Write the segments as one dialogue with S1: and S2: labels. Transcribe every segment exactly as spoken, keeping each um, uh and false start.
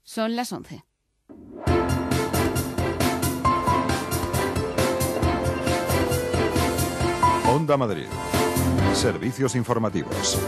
S1: Son las once.
S2: Onda Madrid. Servicios informativos.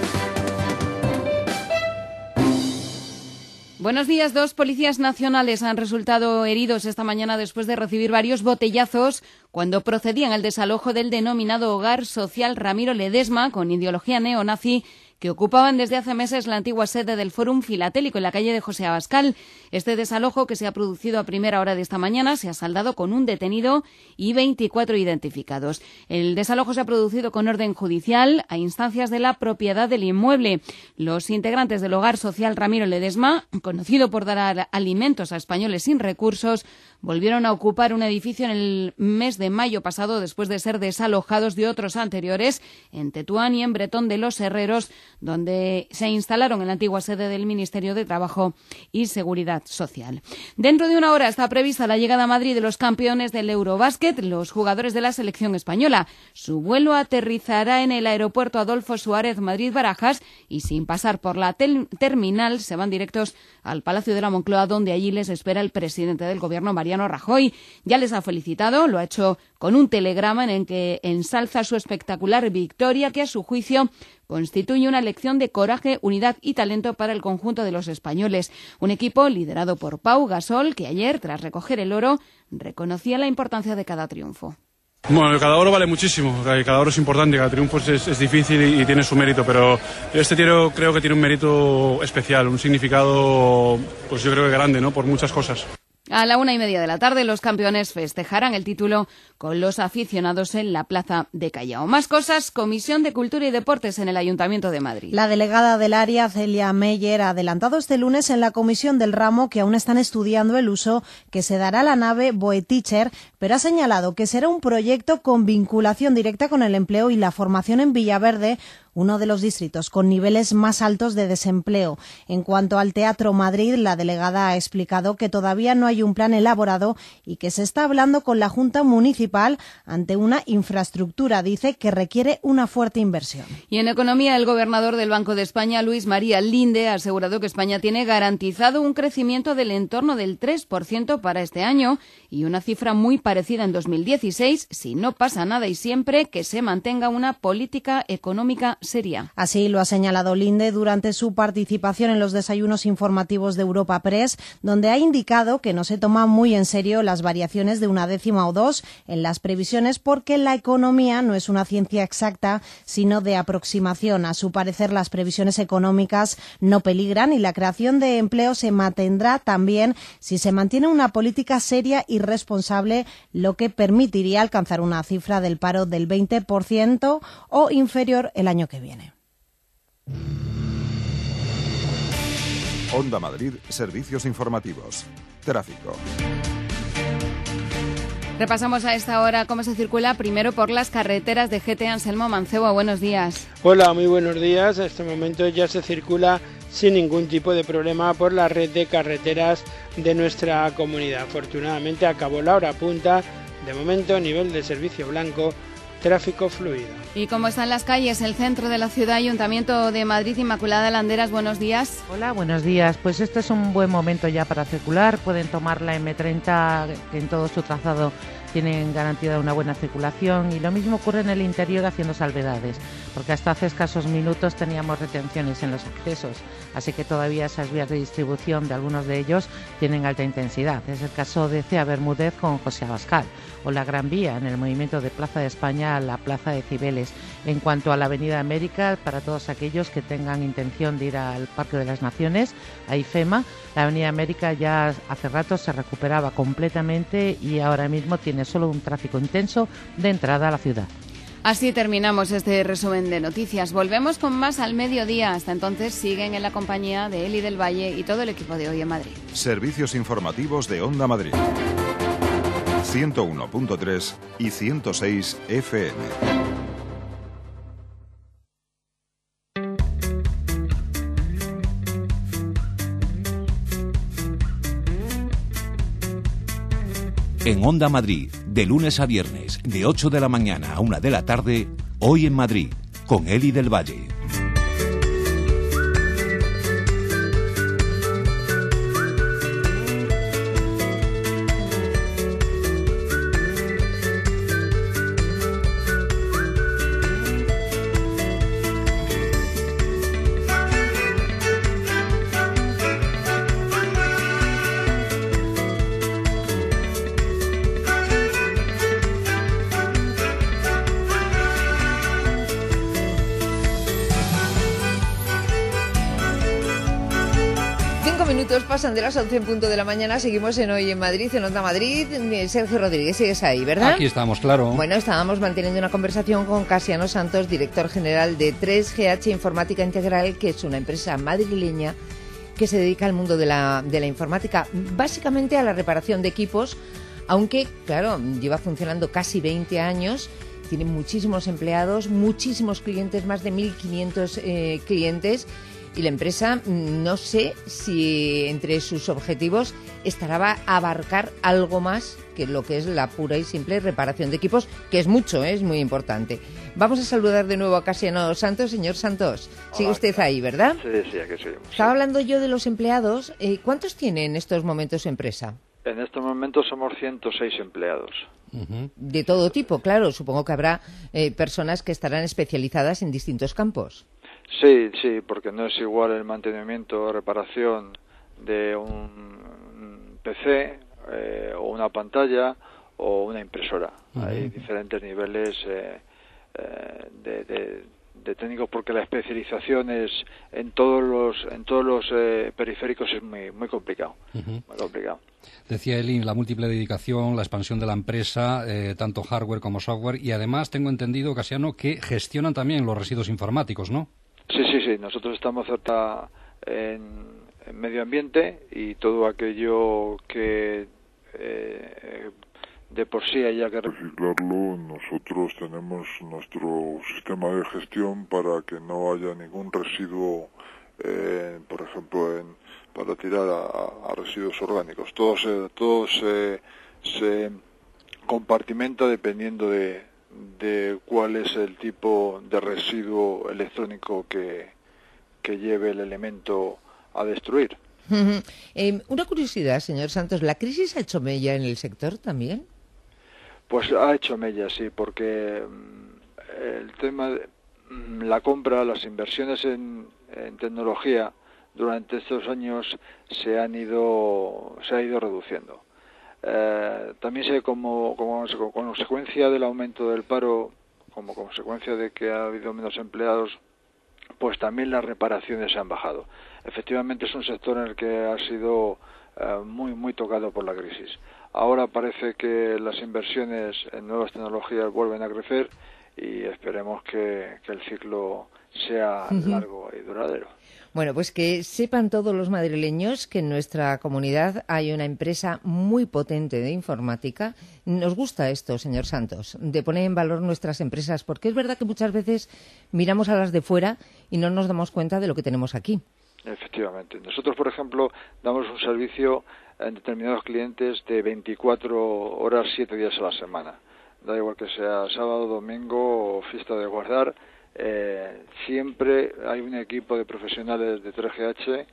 S1: Buenos días. Dos policías nacionales han resultado heridos esta mañana después de recibir varios botellazos cuando procedían al desalojo del denominado Hogar Social Ramiro Ledesma, con ideología neonazi, que ocupaban desde hace meses la antigua sede del Fórum Filatélico en la calle de José Abascal. Este desalojo, que se ha producido a primera hora de esta mañana, se ha saldado con un detenido y veinticuatro identificados. El desalojo se ha producido con orden judicial a instancias de la propiedad del inmueble. Los integrantes del Hogar Social Ramiro Ledesma, conocido por dar alimentos a españoles sin recursos, volvieron a ocupar un edificio en el mes de mayo pasado después de ser desalojados de otros anteriores en Tetuán y en Bretón de los Herreros, donde se instalaron en la antigua sede del Ministerio de Trabajo y Seguridad Social. Dentro de una hora está prevista la llegada a Madrid de los campeones del Eurobásquet, los jugadores de la selección española. Su vuelo aterrizará en el aeropuerto Adolfo Suárez Madrid-Barajas y, sin pasar por la tel- terminal, se van directos al Palacio de la Moncloa, donde allí les espera el presidente del Gobierno, Mariano Rajoy. Ya les ha felicitado, lo ha hecho con un telegrama en el que ensalza su espectacular victoria, que a su juicio constituye una lección de coraje, unidad y talento para el conjunto de los españoles. Un equipo liderado por Pau Gasol, que ayer, tras recoger el oro, reconocía la importancia de cada triunfo.
S3: Bueno, cada oro vale muchísimo, cada oro es importante, cada triunfo es, es difícil y, y tiene su mérito, pero este tiro creo que tiene un mérito especial, un significado, pues yo creo que grande, ¿no?, por muchas cosas.
S1: A la una y media de la tarde, los campeones festejarán el título con los aficionados en la plaza de Callao. Más cosas. Comisión de Cultura y Deportes en el Ayuntamiento de Madrid.
S4: La delegada del área, Celia Meyer, ha adelantado este lunes en la comisión del ramo que aún están estudiando el uso que se dará a la nave Boeteacher, pero ha señalado que será un proyecto con vinculación directa con el empleo y la formación en Villaverde, uno de los distritos con niveles más altos de desempleo. En cuanto al Teatro Madrid, la delegada ha explicado que todavía no hay un plan elaborado y que se está hablando con la Junta Municipal ante una infraestructura, dice, que requiere una fuerte inversión.
S1: Y en economía, el gobernador del Banco de España, Luis María Linde, ha asegurado que España tiene garantizado un crecimiento del entorno del tres por ciento para este año y una cifra muy parecida en dos mil dieciséis, si no pasa nada y siempre que se mantenga una política económica seria.
S4: Así lo ha señalado Linde durante su participación en los desayunos informativos de Europa Press, donde ha indicado que no se toma muy en serio las variaciones de una décima o dos en las previsiones, porque la economía no es una ciencia exacta, sino de aproximación. A su parecer, las previsiones económicas no peligran y la creación de empleo se mantendrá también si se mantiene una política seria y responsable, lo que permitiría alcanzar una cifra del paro del veinte por ciento o inferior el año que viene.
S2: Onda Madrid, servicios informativos. Tráfico.
S1: Repasamos a esta hora cómo se circula primero por las carreteras de G T. Anselmo Mancebo, buenos días.
S5: Hola, muy buenos días. En este momento ya se circula sin ningún tipo de problema por la red de carreteras de nuestra comunidad. Afortunadamente acabó la hora punta. De momento, nivel de servicio blanco, tráfico fluido.
S1: ¿Y cómo están las calles? El centro de la ciudad, Ayuntamiento de Madrid, Inmaculada Landeras, buenos días.
S6: Hola, buenos días. Pues este es un buen momento ya para circular. Pueden tomar la eme treinta, que en todo su trazado tienen garantizada una buena circulación, y lo mismo ocurre en el interior, haciendo salvedades, porque hasta hace escasos minutos teníamos retenciones en los accesos, así que todavía esas vías de distribución de algunos de ellos tienen alta intensidad. Es el caso de Cea Bermúdez con José Abascal, o la Gran Vía en el movimiento de Plaza de España a la Plaza de Cibeles. En cuanto a la Avenida América, para todos aquellos que tengan intención de ir al Parque de las Naciones, a IFEMA, la Avenida América ya hace rato se recuperaba completamente y ahora mismo tiene solo un tráfico intenso de entrada a la ciudad.
S1: Así terminamos este resumen de noticias. Volvemos con más al mediodía. Hasta entonces siguen en la compañía de Eli del Valle y todo el equipo de Hoy en Madrid.
S2: Servicios informativos de Onda Madrid. ciento uno punto tres y ciento seis F M.
S7: En Onda Madrid, de lunes a viernes, de ocho de la mañana a una de la tarde, Hoy en Madrid, con Eli del Valle.
S8: minutos pasan de las once en punto de la mañana. Seguimos en Hoy en Madrid, en Onda Madrid. Sergio Rodríguez, sigues ahí, ¿verdad?
S9: Aquí estamos, claro.
S8: Bueno, estábamos manteniendo una conversación con Casiano Santos, director general de tres G H Informática Integral, que es una empresa madrileña que se dedica al mundo de la, de la informática, básicamente a la reparación de equipos, aunque, claro, lleva funcionando casi veinte años, tiene muchísimos empleados, muchísimos clientes, más de mil quinientos eh, clientes, y la empresa, no sé si entre sus objetivos estará a abarcar algo más que lo que es la pura y simple reparación de equipos, que es mucho, ¿eh? Es muy importante. Vamos a saludar de nuevo a Casiano Santos. Señor Santos, sigue
S10: Hola,
S8: usted ahí, ¿verdad?
S10: Sí, sí, aquí seguimos.
S8: Estaba hablando yo de los empleados. Eh, ¿Cuántos tiene en estos momentos su empresa?
S10: En estos momentos somos ciento seis empleados.
S8: Uh-huh. De todo tipo, claro. Supongo que habrá eh, personas que estarán especializadas en distintos campos.
S10: Sí, sí, porque no es igual el mantenimiento o reparación de un P C eh, o una pantalla o una impresora. Uh-huh. Hay diferentes niveles eh, eh, de, de, de técnicos, porque la especialización es en todos los en todos los eh, periféricos es muy muy complicado, uh-huh. muy complicado.
S9: Decía Eli, la múltiple dedicación, la expansión de la empresa, eh, tanto hardware como software, y además tengo entendido, Casiano, que gestionan también los residuos informáticos, ¿no?
S10: Sí, sí, sí. Nosotros estamos cerca en, en medio ambiente y todo aquello que eh, de por sí haya que
S11: reciclarlo. Nosotros tenemos nuestro sistema de gestión para que no haya ningún residuo, eh, por ejemplo, en, para tirar a, a residuos orgánicos. Todo se, todo se, se compartimenta dependiendo de de cuál es el tipo de residuo electrónico que, que lleve el elemento a destruir.
S8: Uh-huh. Eh, una curiosidad, señor Santos, ¿la crisis ha hecho mella en el sector también?
S10: Pues ha hecho mella, sí, porque mm, el tema de mm, la compra, las inversiones en, en tecnología durante estos años se han ido se ha ido reduciendo. Eh, también sé como, como consecuencia del aumento del paro, como consecuencia de que ha habido menos empleados, pues también las reparaciones se han bajado. Efectivamente es un sector en el que ha sido eh, muy muy tocado por la crisis. Ahora parece que las inversiones en nuevas tecnologías vuelven a crecer y esperemos que, que el ciclo sea uh-huh. largo y duradero.
S8: Bueno, pues que sepan todos los madrileños que en nuestra comunidad hay una empresa muy potente de informática. Nos gusta esto, señor Santos, de poner en valor nuestras empresas, porque es verdad que muchas veces miramos a las de fuera y no nos damos cuenta de lo que tenemos aquí.
S10: Efectivamente. Nosotros, por ejemplo, damos un servicio en determinados clientes de veinticuatro horas, siete días a la semana. Da igual que sea sábado, domingo o fiesta de guardar. Eh, siempre hay un equipo de profesionales de tres G H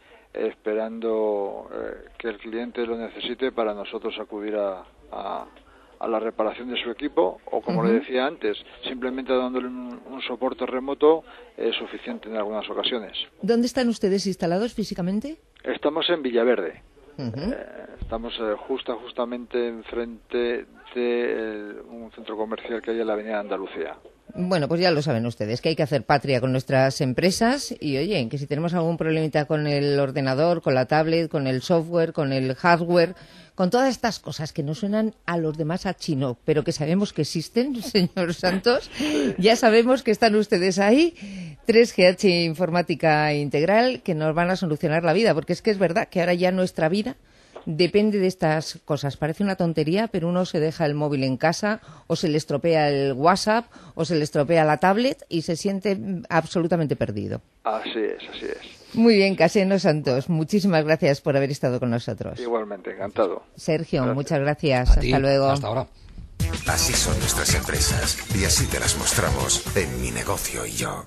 S10: esperando eh, que el cliente lo necesite para nosotros acudir a, a, a la reparación de su equipo, o como uh-huh. le decía antes, simplemente dándole un, un soporte remoto es suficiente en algunas ocasiones.
S8: ¿Dónde están ustedes instalados físicamente?
S10: Estamos en Villaverde.
S8: Uh-huh.
S10: eh, estamos eh, justa, justamente enfrente de eh, un centro comercial que hay en la avenida Andalucía.
S8: Bueno, pues ya lo saben ustedes, que hay que hacer patria con nuestras empresas y, oye, que si tenemos algún problemita con el ordenador, con la tablet, con el software, con el hardware, con todas estas cosas que no suenan a los demás a chino, pero que sabemos que existen, señor Santos, ya sabemos que están ustedes ahí, tres G H Informática Integral, que nos van a solucionar la vida, porque es que es verdad que ahora ya nuestra vida depende de estas cosas. Parece una tontería, pero uno se deja el móvil en casa, o se le estropea el WhatsApp, o se le estropea la tablet y se siente absolutamente perdido.
S10: Así es, así es.
S8: Muy bien, Casiano Santos, muchísimas gracias por haber estado con nosotros.
S10: Igualmente, encantado.
S8: Sergio,
S10: gracias.
S8: Muchas gracias.
S9: A
S8: Hasta
S9: ti.
S8: luego.
S9: Hasta ahora.
S12: Así son nuestras empresas y así te las mostramos en Mi Negocio y Yo.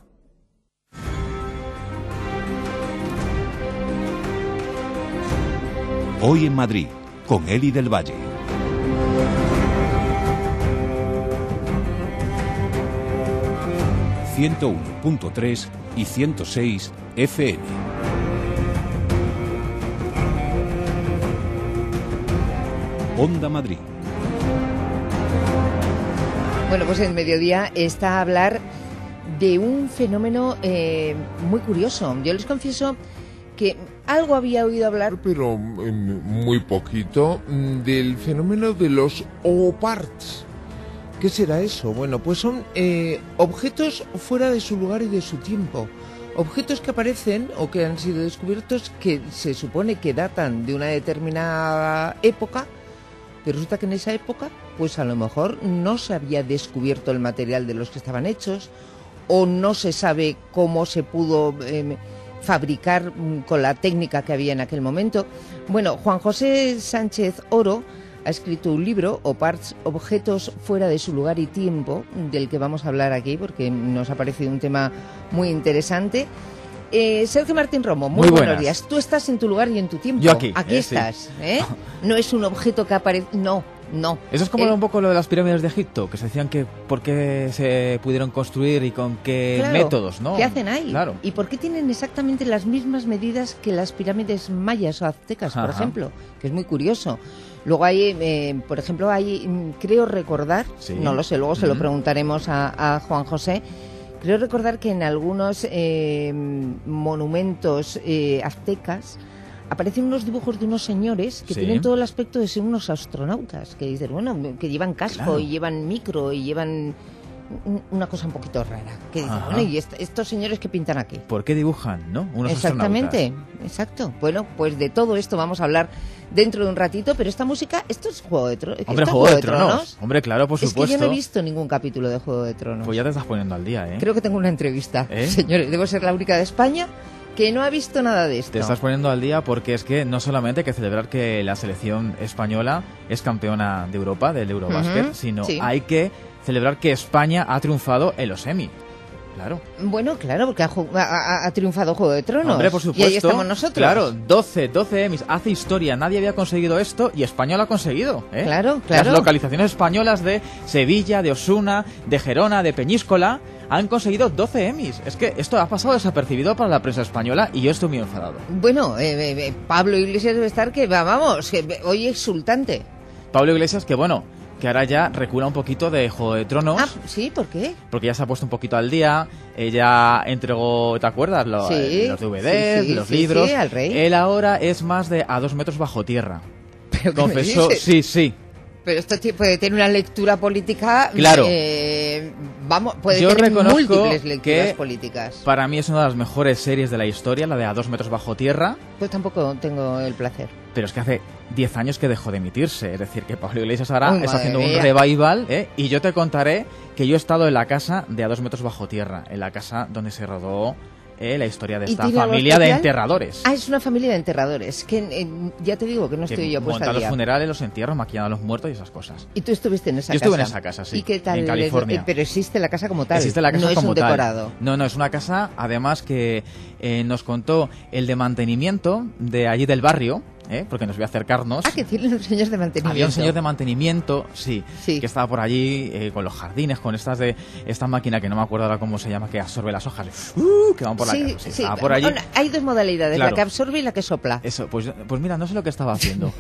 S7: Hoy en Madrid, con Eli del Valle. ciento uno punto tres y ciento seis F M. Onda Madrid.
S8: Bueno, pues el mediodía está a hablar de un fenómeno eh, muy curioso. Yo les confieso porque algo había oído hablar,
S13: pero eh, muy poquito, del fenómeno de los O-Parts. ¿Qué será eso? Bueno, pues son eh, objetos fuera de su lugar y de su tiempo. Objetos que aparecen o que han sido descubiertos que se supone que datan de una determinada época, pero resulta que en esa época, pues a lo mejor no se había descubierto el material de los que estaban hechos, o no se sabe cómo se pudo eh, fabricar con la técnica que había en aquel momento. Bueno, Juan José Sánchez Oro ha escrito un libro, O-Parts, objetos fuera de su lugar y tiempo, del que vamos a hablar aquí porque nos ha parecido un tema muy interesante. Eh, Sergio Martín Romo, muy, muy buenos buenas. días. Tú estás en tu lugar y en tu tiempo.
S14: Yo aquí.
S8: Aquí
S14: eh,
S8: estás,
S14: sí.
S8: ¿eh? No es un objeto que aparece... No, no.
S14: Eso es como
S8: El...
S14: un poco lo de las pirámides de Egipto, que se decían que por qué se pudieron construir y con qué
S8: claro,
S14: métodos, ¿no?
S8: ¿Qué hacen ahí?
S14: Claro.
S8: ¿Y por qué tienen exactamente las mismas medidas que las pirámides mayas o aztecas, por
S14: Ajá.
S8: ejemplo? Que es muy curioso. Luego hay, eh, por ejemplo, hay, creo recordar, sí. no lo sé, luego se lo preguntaremos a, a Juan José, creo recordar que en algunos eh, monumentos eh, aztecas aparecen unos dibujos de unos señores que sí. tienen todo el aspecto de ser unos astronautas, que dicen, bueno, que llevan casco claro. y llevan micro y llevan una cosa un poquito rara. Que dicen, bueno, ¿y est estos señores qué pintan aquí?
S14: ¿Por qué dibujan, no? Unos
S8: Exactamente,
S14: astronautas.
S8: exacto. Bueno, pues de todo esto vamos a hablar dentro de un ratito, pero esta música, esto es Juego de Tronos.
S14: Hombre, Juego de, de Tronos. Tronos. Hombre, claro, por supuesto.
S8: Es que yo no he visto ningún capítulo de Juego de Tronos.
S14: Pues ya te estás poniendo al día, ¿eh?
S8: Creo que tengo una entrevista.
S14: ¿Eh?
S8: Señores, debo ser la única de España que no ha visto nada de esto.
S14: Te estás poniendo al día porque es que no solamente hay que celebrar que la selección española es campeona de Europa del Eurobasket, uh-huh. sino sí. hay que celebrar que España ha triunfado en los Emmy. Claro.
S8: Bueno, claro, porque ha, ha, ha triunfado Juego de Tronos.
S14: Hombre, por supuesto.
S8: Y ahí estamos nosotros.
S14: Claro, doce, doce Emmys. Hace historia. Nadie había conseguido esto y España lo ha conseguido. ¿eh?
S8: Claro, claro.
S14: Las localizaciones españolas de Sevilla, de Osuna, de Gerona, de Peñíscola han conseguido doce Emmys. Es que esto ha pasado desapercibido para la prensa española y yo estoy muy enfadado.
S8: Bueno, eh, eh, Pablo Iglesias debe estar que, vamos, que hoy exultante.
S14: Pablo Iglesias, que bueno... que ahora ya recula un poquito de Juego de Tronos.
S8: Ah, ¿sí? ¿Por qué?
S14: Porque ya se ha puesto un poquito al día. Ella entregó, ¿te acuerdas? Los,
S8: sí,
S14: los D V Ds,
S8: sí, sí,
S14: los
S8: sí,
S14: libros.
S8: Sí, al rey.
S14: Él ahora es más de a dos metros bajo tierra.
S8: ¿Pero
S14: confesó, sí, sí.
S8: Pero esto puede tener una lectura política.
S14: Claro.
S8: Eh, vamos, puede
S14: Yo
S8: tener
S14: reconozco
S8: múltiples lecturas
S14: que
S8: políticas.
S14: Para mí es una de las mejores series de la historia, la de A dos metros bajo tierra.
S8: Pues tampoco tengo el placer.
S14: Pero es que hace diez años que dejó de emitirse. Es decir, que Pablo Iglesias ahora
S8: Uy,
S14: está haciendo
S8: mía.
S14: un revival. ¿eh? Y yo te contaré que yo he estado en la casa de A dos metros bajo tierra, en la casa donde se rodó eh, la historia de esta familia de enterradores.
S8: Ah, es una familia de enterradores. Que eh, ya te digo que no estoy
S14: que
S8: yo puesta
S14: montan
S8: al día.
S14: los funerales, los entierros, maquillan a los muertos y esas cosas.
S8: ¿Y tú estuviste en esa
S14: yo
S8: casa?
S14: Yo estuve en esa casa, sí.
S8: ¿Y qué tal?
S14: En California.
S8: Eh, pero existe la casa como tal.
S14: Existe la casa
S8: no
S14: como
S8: es un
S14: tal.
S8: decorado.
S14: No, no, es una casa, además, que eh, nos contó el de mantenimiento de allí del barrio. ¿Eh? Porque nos voy a acercarnos.
S8: Ah, que tienen los señores de mantenimiento.
S14: Había un señor de mantenimiento, sí,
S8: sí.
S14: que estaba por allí eh, con los jardines, con estas de esta máquina que no me acuerdo ahora cómo se llama, que absorbe las hojas, uh, que van por la
S8: sí,
S14: casa. Sí,
S8: sí.
S14: Estaba por allí.
S8: Bueno, hay dos modalidades,
S14: claro.
S8: la que absorbe y la que sopla.
S14: Eso, pues, pues mira, no sé lo que estaba haciendo.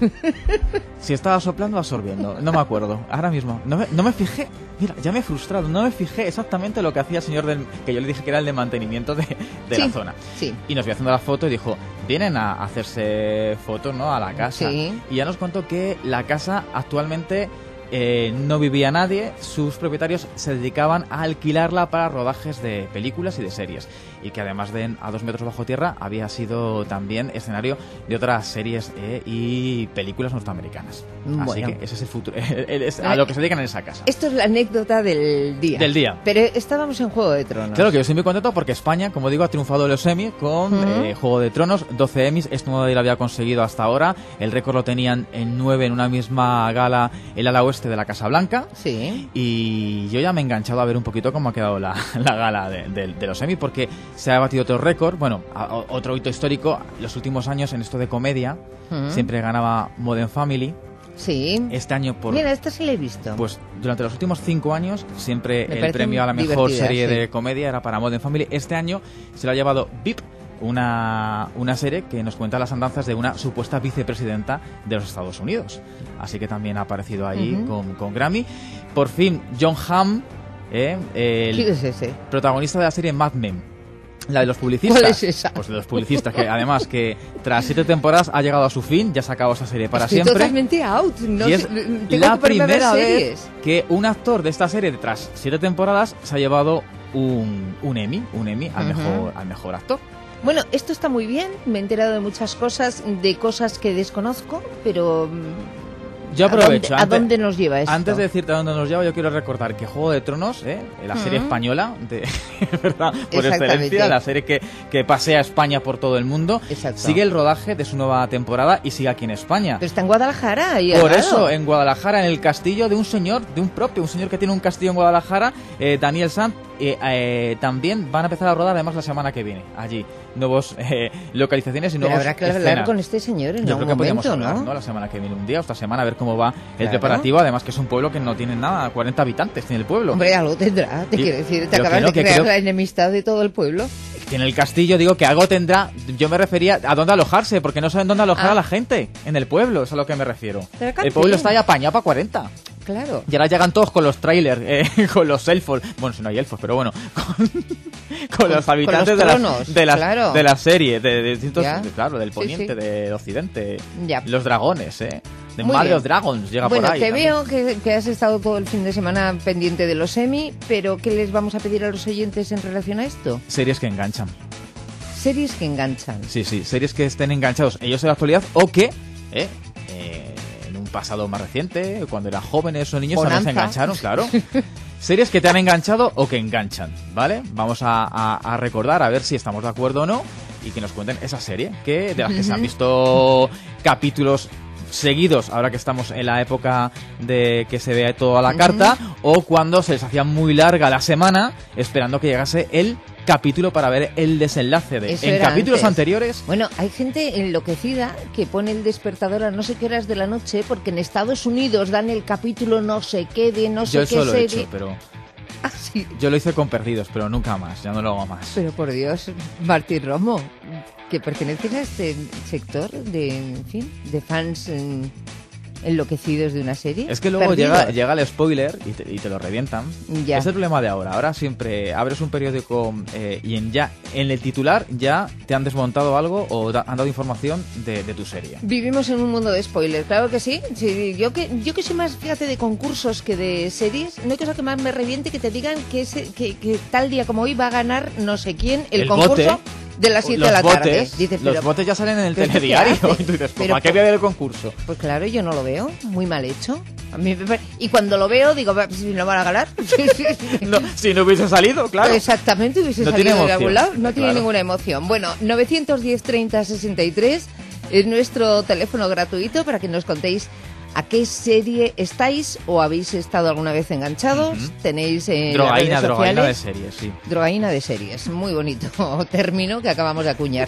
S14: Si estaba soplando o absorbiendo, no me acuerdo. Ahora mismo, no me, no me fijé, mira, ya me he frustrado, no me fijé exactamente lo que hacía el señor del, que yo le dije que era el de mantenimiento de, de
S8: sí,
S14: la zona.
S8: Sí.
S14: Y nos fui haciendo la foto y dijo, vienen a hacerse fotos, ¿no? A la casa.
S8: Sí.
S14: Y ya nos contó que la casa actualmente eh, no vivía nadie, sus propietarios se dedicaban a alquilarla para rodajes de películas y de series. Y que además de A dos metros bajo tierra había sido también escenario de otras series eh, y películas norteamericanas.
S8: Bueno.
S14: Así que ese es el futuro, es a lo que se dedican en esa casa.
S8: Esto es la anécdota del día.
S14: Del día.
S8: Pero estábamos en Juego de Tronos.
S14: Claro que yo estoy muy contento porque España, como digo, ha triunfado en los Emmy con uh-huh. eh, Juego de Tronos, doce Emmys, esto nadie lo había conseguido hasta ahora. El récord lo tenían en nueve en una misma gala, el ala oeste de la Casa Blanca.
S8: Sí.
S14: Y yo ya me he enganchado a ver un poquito cómo ha quedado la, la gala de, de, de los Emmy, porque se ha batido otro récord, bueno, a, otro hito histórico. Los últimos años en esto de comedia uh-huh. siempre ganaba Modern Family.
S8: Sí.
S14: Este año por...
S8: Mira, esta sí la he visto.
S14: Pues durante los últimos cinco años siempre
S8: me
S14: el premio a la mejor serie
S8: sí.
S14: de comedia era para Modern Family. Este año se lo ha llevado V I P, una, una serie que nos cuenta las andanzas de una supuesta vicepresidenta de los Estados Unidos. Así que también ha aparecido ahí uh-huh. con, con Grammy. Por fin, Jon Hamm, eh, el
S8: ¿quién es ese?
S14: protagonista de la serie Mad Men. La de los publicistas.
S8: ¿Cuál es esa?
S14: Pues de los publicistas, que además que tras siete temporadas ha llegado a su fin, ya se ha acabado esta serie para
S8: Estoy
S14: siempre.
S8: totalmente out. No
S14: y es
S8: sé, tengo
S14: la
S8: que ponerme a ver
S14: primera vez
S8: series.
S14: que un actor de esta serie, tras siete temporadas, se ha llevado un, un Emmy, un Emmy al,
S8: Ujú.
S14: mejor, al mejor actor.
S8: Bueno, esto está muy bien. Me he enterado de muchas cosas, de cosas que desconozco, pero...
S14: Yo aprovecho.
S8: ¿A dónde, ¿a
S14: antes,
S8: dónde nos lleva esto?
S14: Antes de decirte a dónde nos lleva, yo quiero recordar que Juego de Tronos, ¿eh? la serie
S8: Ujú.
S14: española, de, ¿verdad? Por
S8: Exactamente.
S14: excelencia, la serie que, que pasea a España por todo el mundo,
S8: Exacto.
S14: sigue el rodaje de su nueva temporada y sigue aquí en España.
S8: Pero está en Guadalajara. Ahí al
S14: Por
S8: lado.
S14: eso, en Guadalajara, en el castillo de un señor, de un propio, un señor que tiene un castillo en Guadalajara, eh, Daniel Sanz, eh, eh, también van a empezar a rodar además la semana que viene, allí, nuevos eh, localizaciones y
S8: Pero
S14: nuevos
S8: habrá que hablar
S14: escenas.
S8: con este señor en
S14: Yo
S8: algún
S14: creo que podríamos
S8: momento,
S14: hablar,
S8: ¿no?
S14: ¿no? La semana que viene, un día o esta semana, a ver cómo va el
S8: Claro.
S14: preparativo, además que es un pueblo que no tiene nada, cuarenta habitantes tiene el pueblo.
S8: Hombre, algo tendrá, te
S14: Sí.
S8: quiero decir, te
S14: Yo
S8: acabas
S14: creo
S8: de
S14: que
S8: crear
S14: creo-
S8: la enemistad de todo el pueblo.
S14: Tiene el castillo, digo que algo tendrá. Yo me refería a dónde alojarse, porque no saben dónde alojar
S8: Ah.
S14: a la gente en el pueblo, es a lo que me refiero.
S8: Pero
S14: El
S8: Capi.
S14: pueblo está ya apañado para cuarenta.
S8: Claro.
S14: Y ahora llegan todos con los trailers, eh, con los elfos. Bueno, si no hay elfos, pero bueno. Con, con los
S8: con
S14: habitantes
S8: los
S14: de,
S8: tronos,
S14: la, de, la,
S8: claro.
S14: de la serie, de, de distintos.
S8: Ya.
S14: de- claro, del
S8: Sí,
S14: poniente,
S8: sí.
S14: del occidente.
S8: Ya.
S14: Los dragones, ¿eh? De
S8: Muy
S14: Madre
S8: bien.
S14: of Dragons llega
S8: Bueno,
S14: por ahí.
S8: te
S14: también.
S8: veo que, que has estado todo el fin de semana pendiente de los Emmy, pero ¿qué les vamos a pedir a los oyentes en relación a esto?
S14: Series que enganchan.
S8: Series que enganchan.
S14: Sí, sí, series que estén enganchados ellos en la actualidad o que, eh, eh, en un pasado más reciente, cuando eran jóvenes o niños, también se
S8: Bonanza.
S14: engancharon, claro. Series que te han enganchado o que enganchan, ¿vale? Vamos a, a- a recordar, a ver si estamos de acuerdo o no, y que nos cuenten esa serie, que de las que se han visto capítulos seguidos, ahora que estamos en la época de que se vea todo a la carta, o cuando se les hacía muy larga la semana, esperando que llegase el capítulo para ver el desenlace de...
S8: Eso
S14: En
S8: era
S14: capítulos
S8: antes.
S14: anteriores...
S8: Bueno, hay gente enloquecida que pone el despertador a no sé qué horas de la noche porque en Estados Unidos dan el capítulo no sé qué de no sé
S14: Yo
S8: qué
S14: eso lo he
S8: serie.
S14: hecho, pero...
S8: Ah, sí.
S14: Yo lo hice con Perdidos, pero nunca más, ya no lo hago más.
S8: Pero por Dios, Martín Romo, que pertenecen a este sector de, en fin, de fans mm, enloquecidos de una serie.
S14: Es que luego
S8: Perdidos.
S14: llega, llega el spoiler y te, y te lo revientan.
S8: Ya.
S14: Es el problema de ahora. Ahora siempre abres un periódico eh, y en ya en el titular ya te han desmontado algo o da- han dado información de, de tu serie.
S8: Vivimos en un mundo de spoilers, claro que sí. Sí, yo que yo que soy más, fíjate, de concursos que de series, no hay cosa que más me reviente que te digan que, ese, que, que tal día como hoy va a ganar no sé quién el,
S14: El
S8: concurso
S14: bote,
S8: de las siete
S14: los
S8: de la tarde.
S14: botes,
S8: Dices,
S14: los
S8: pero-
S14: botes ya salen en el
S8: ¿pero esto qué
S14: telediario.
S8: hace?
S14: Y tú dices,
S8: Pero
S14: ¿para qué
S8: por-
S14: voy a ver el concurso?
S8: Pues claro, yo no lo veo, muy mal hecho. A mí me pare- y cuando lo veo digo, "Va, si no van a ganar".
S14: No, si no hubiese salido, claro.
S8: Exactamente, hubiese
S14: No
S8: salido
S14: tiene
S8: de algún
S14: emoción,
S8: lado. No tiene
S14: claro.
S8: ninguna emoción. Bueno, novecientos diez treinta sesenta y tres es nuestro teléfono gratuito para que nos contéis a qué serie estáis o habéis estado alguna vez enganchados.
S14: Ujú.
S8: Tenéis en
S14: Drogaína,
S8: las redes
S14: drogaína de
S8: sociales-
S14: series, sí.
S8: Drogaína de series, muy bonito término que acabamos de acuñar.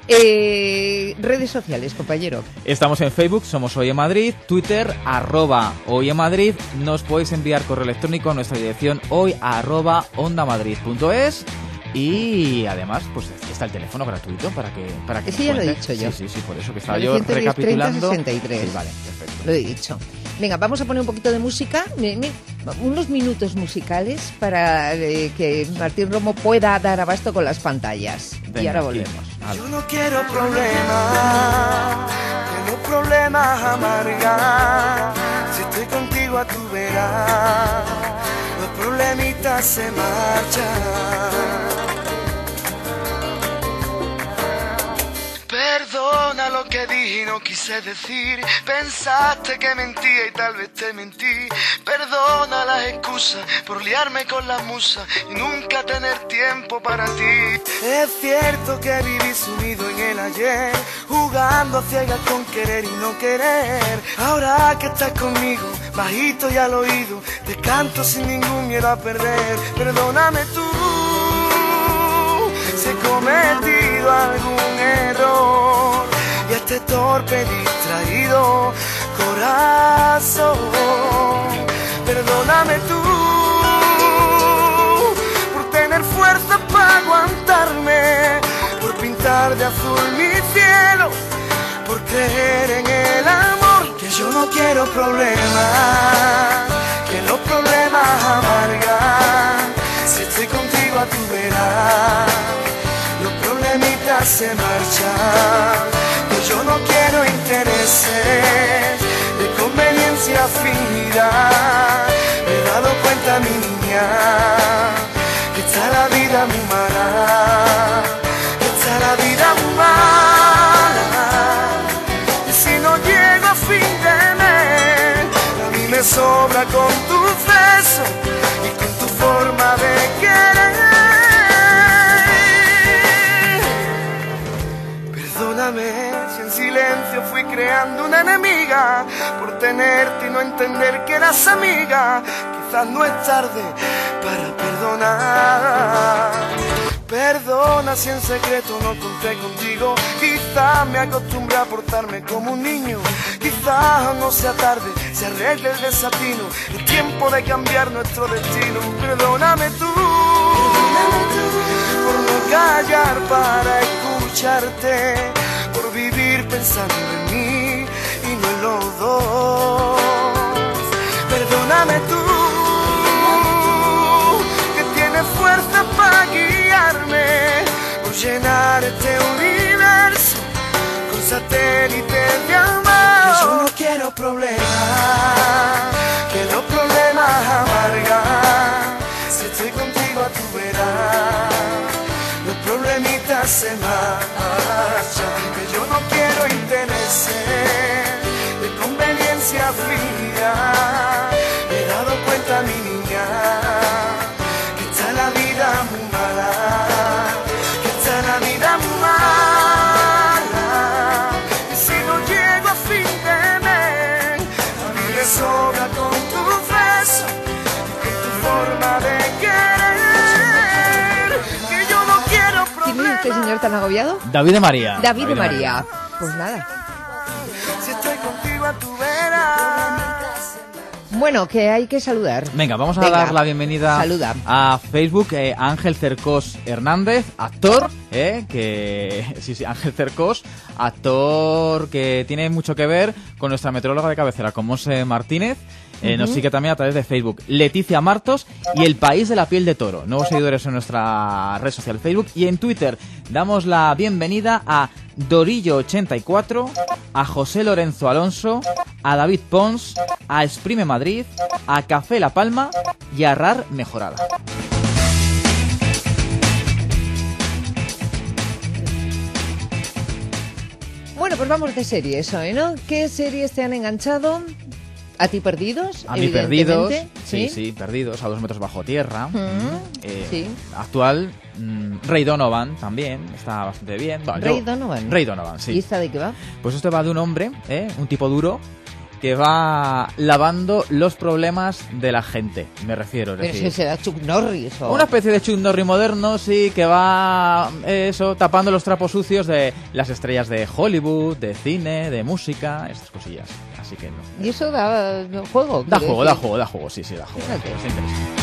S8: Eh, redes sociales, compañero.
S14: Estamos en Facebook, somos Hoy en Madrid, Twitter, arroba Hoy en Madrid. Nos podéis enviar correo electrónico a nuestra dirección hoy arroba ondamadrid.es. Y además, pues está el teléfono gratuito para que para que
S8: Ese
S14: nos
S8: ya lo he
S14: cuenten.
S8: dicho yo.
S14: Sí, sí, sí, por eso que estaba yo
S8: novecientos diez treinta
S14: recapitulando.
S8: sesenta y tres.
S14: Sí, vale, perfecto.
S8: Lo he dicho. Venga, vamos a poner un poquito de música, mi- mi- unos minutos musicales para eh, que Martín Romo pueda dar abasto con las pantallas. y
S14: Venga,
S8: ahora
S14: aquí.
S8: volvemos.
S15: Yo no quiero problemas, que los problemas amargan. Si estoy contigo a tu verás, los problemitas se marchan. Perdona lo que dije y no quise decir. Pensaste que mentía y tal vez te mentí. Perdona las excusas por liarme con la musa y nunca tener tiempo para ti. Es cierto que viví sumido en el ayer, jugando a ciegas con querer y no querer. Ahora que estás conmigo, bajito y al oído, te canto sin ningún miedo a perder. Perdóname tú si he cometido algún error y este torpe distraído corazón. Perdóname tú por tener fuerza para aguantarme, por pintar de azul mi cielo, por creer en el amor. Que yo no quiero problemas, que los problemas amargan. Si estoy contigo a tu verás, problemita se marcha. Que yo no quiero intereses de conveniencia finida. Me he dado cuenta, mi niña, que está la vida muy mala, que está la vida muy mala. Y si no llego a fin de mes, a mí me sobra con tu beso y con tu forma de querer. Perdóname si en silencio fui creando una enemiga por tenerte y no entender que eras amiga. Quizás no es tarde para perdonar. Perdona si en secreto no conté contigo. Quizás me acostumbré a portarme como un niño. Quizás no sea tarde, se arregle el desatino. Es tiempo de cambiar nuestro destino. Perdóname tú, Perdóname tú por no callar para escucharte, por vivir pensando en mí y no en los dos. Perdóname tú, que tienes fuerza para guiarme, por llenar este universo con satélites de amor. Que yo no quiero problemas, que los problemas amargan. Si estoy contigo a tu verás, los problemitas se marchan. Que yo no quiero intereses de conveniencia fría. Me he dado cuenta, mi niña, que está la vida muy mala, que está la vida muy mala. Y si no llego a fin de mes, a mí me sobra con tu beso y con tu forma de querer. Que yo no quiero problemas.
S8: ¿Quién es este señor tan agobiado?
S14: David de María.
S8: David de
S14: María.
S8: María. Pues nada.
S15: Si estoy contigo a tu vera.
S8: Bueno, que hay que saludar.
S14: Venga, vamos a
S8: Venga,
S14: dar la bienvenida
S8: saluda.
S14: a Facebook eh, a Ángel Cercós Hernández, actor, eh, que sí, sí, Ángel Cercós, actor que tiene mucho que ver con nuestra meteoróloga de cabecera, con Monse Martínez. Eh, nos
S8: Ujú.
S14: sigue también a través de Facebook Leticia Martos y El País de la Piel de Toro, nuevos seguidores en nuestra red social Facebook. Y en Twitter damos la bienvenida a Dorillo ochenta y cuatro, a José Lorenzo Alonso, a David Pons, a Exprime Madrid, a Café La Palma y a Rar Mejorada.
S8: Bueno, pues vamos de series hoy, ¿no? ¿Qué series te han enganchado? ¿A ti Perdidos?
S14: A mí Perdidos,
S8: evidentemente,
S14: sí, sí, Perdidos, a dos metros bajo tierra.
S8: Mm,
S14: Eh,
S8: sí.
S14: Actual, mm, Ray Donovan también, está bastante bien. Bueno,
S8: Ray
S14: yo-
S8: Donovan.
S14: Ray Donovan, sí.
S8: ¿Y esta de qué va?
S14: Pues esto va de un hombre, ¿eh? Un tipo duro, que va lavando los problemas de la gente, me refiero. Es
S8: Pero
S14: decir,
S8: si será Chuck Norris o...
S14: una especie de Chuck Norris moderno, sí, que va eh, eso, tapando los trapos sucios de las estrellas de Hollywood, de cine, de música, estas cosillas. Así que no.
S8: ¿Y eso da eh, juego?
S14: Da
S8: quiero
S14: juego, da
S8: decir?
S14: juego, da juego, sí, sí, da juego.
S8: Fíjate.
S14: Es interesante.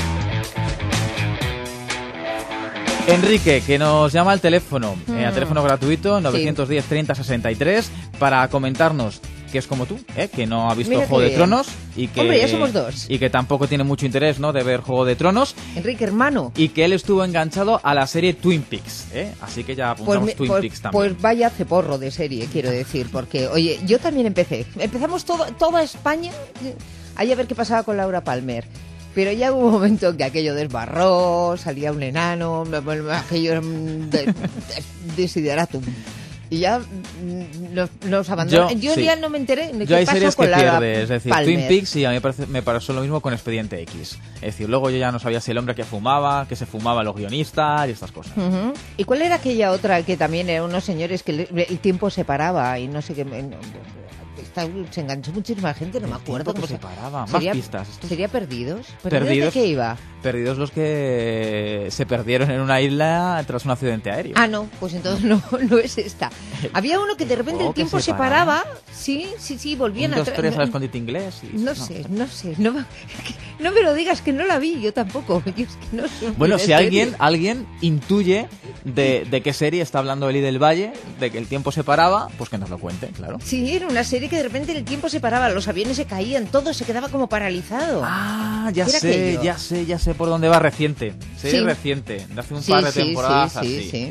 S14: Enrique, que nos llama al teléfono, eh, al
S8: Mm.
S14: teléfono gratuito novecientos diez treinta sesenta y tres, para comentarnos que es como tú, ¿eh? Que no ha visto
S8: Mira
S14: Juego
S8: qué
S14: de
S8: bien.
S14: Tronos y que
S8: Hombre, ya somos dos.
S14: y que tampoco tiene mucho interés, ¿no?, de ver Juego de Tronos,
S8: Enrique, hermano.
S14: y que él estuvo enganchado a la serie Twin Peaks, ¿eh? Así que ya
S8: Pues,
S14: apuntamos
S8: mi-
S14: Twin
S8: pues-
S14: Peaks también.
S8: pues vaya ceporro de serie, quiero decir, porque, oye, yo también empecé. Empezamos todo, toda España, eh, ahí a ver qué pasaba con Laura Palmer. Pero ya hubo un momento en que aquello desbarró, salía un enano, aquello era un de- de- desideratum. Y ya mm, nos, nos abandonaron. Yo,
S14: Yo, sí.
S8: ya no me enteré de
S14: Yo
S8: qué
S14: hay
S8: pasó
S14: series
S8: con
S14: que
S8: Laura
S14: pierdes, es decir,
S8: Palmer.
S14: Twin Peaks, y a mí me, parece, me pasó lo mismo con Expediente X. Es decir, luego yo ya no sabía si el hombre que fumaba, que se fumaba los guionistas y estas cosas.
S8: Ujú. ¿Y cuál era aquella otra que también eran unos señores que le- el tiempo se paraba y no sé qué? me- no, está- se enganchó muchísima gente, no me acuerdo
S14: tiempo
S8: cómo
S14: que se paraba. Más
S8: Sería,
S14: pistas. Esto es-
S8: ¿Sería Perdidos? ¿Perdidos,
S14: Perdidos.
S8: de qué iba?
S14: Perdidos los que se perdieron en una isla tras un accidente aéreo.
S8: Ah, no, pues entonces no, no es esta. Había uno que de repente
S14: Oh,
S8: el
S14: que
S8: tiempo
S14: se
S8: se paraba, sí, sí, sí, volvían
S14: Un, dos,
S8: atrás.
S14: tres al
S8: No,
S14: escondite inglés. y-
S8: no sé, no sé, no, me- no me lo digas que no la vi, yo tampoco. Yo es que no sé
S14: Bueno,
S8: de
S14: si
S8: serie.
S14: alguien alguien intuye de, de qué serie está hablando Eli del Valle, de que el tiempo se paraba, pues que nos lo cuente, claro.
S8: Sí, era una serie que de repente el tiempo se paraba, los aviones se caían, todo se quedaba como paralizado.
S14: Ah, ya
S8: ¿Qué era
S14: sé,
S8: aquello?
S14: ya sé, ya sé por dónde va reciente. Serie
S8: Sí.
S14: reciente, de hace un
S8: Sí,
S14: par de
S8: sí,
S14: temporadas
S8: sí,
S14: así.
S8: sí, sí.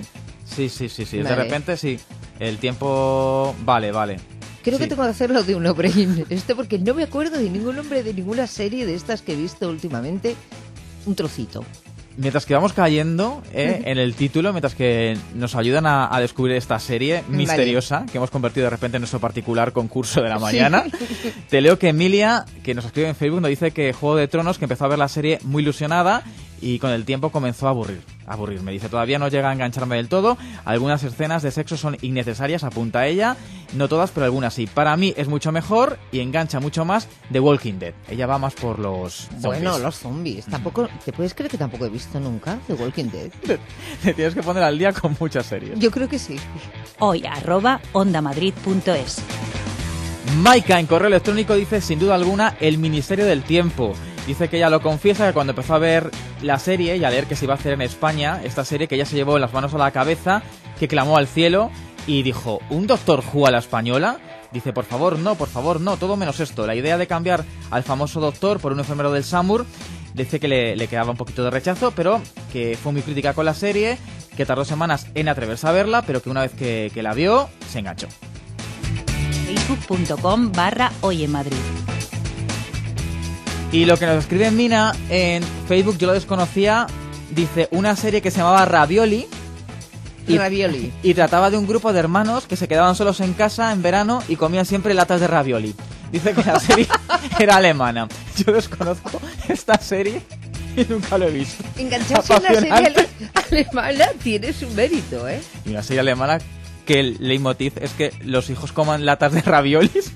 S14: Sí, sí, sí, sí.
S8: Vale.
S14: De repente sí. El tiempo... Vale, vale.
S8: Creo
S14: Sí.
S8: que tengo que hacerlo de un nombre esto porque no me acuerdo de ningún nombre de ninguna serie de estas que he visto últimamente. Un trocito.
S14: Mientras que vamos cayendo eh, en el título, mientras que nos ayudan a, a descubrir esta serie misteriosa vale. que hemos convertido de repente en nuestro particular concurso de la mañana, sí. te leo que Emilia, que nos escribe en Facebook, nos dice que Juego de Tronos, que empezó a ver la serie muy ilusionada y con el tiempo comenzó a aburrir. Aburrir, me dice, todavía no llega a engancharme del todo, algunas escenas de sexo son innecesarias, apunta ella, no todas, pero algunas sí. Para mí es mucho mejor y engancha mucho más The Walking Dead. Ella va más por los zombies.
S8: Bueno, los zombies. Tampoco, ¿te puedes creer que tampoco he visto nunca The Walking Dead?
S14: Te tienes que poner al día con muchas series.
S8: Yo creo que sí.
S16: Hoy arroba ondamadrid punto es.
S14: Maika en correo electrónico dice, sin duda alguna, El Ministerio del Tiempo. Dice que ella lo confiesa, que cuando empezó a ver la serie y a leer que se iba a hacer en España, esta serie que ella se llevó las manos a la cabeza, que clamó al cielo y dijo, ¿un Doctor Who a la española? Dice, por favor, no, por favor, no, todo menos esto. La idea de cambiar al famoso Doctor por un enfermero del SAMUR, dice que le, le quedaba un poquito de rechazo, pero que fue muy crítica con la serie, que tardó semanas en atreverse a verla, pero que una vez que, que la vio, se enganchó.
S16: Facebook.com barra Hoy en Madrid.
S14: Y lo que nos escribe Mina en Facebook, yo lo desconocía, dice una serie que se llamaba Ravioli. Y,
S8: Ravioli.
S14: Y trataba de un grupo de hermanos que se quedaban solos en casa en verano y comían siempre latas de ravioli. Dice que la serie era alemana. Yo desconozco esta serie y nunca lo he visto.
S8: Engancharse en una serie ale- alemana tiene su mérito, ¿eh?
S14: Y una serie alemana que el leitmotiv es que los hijos coman latas de raviolis.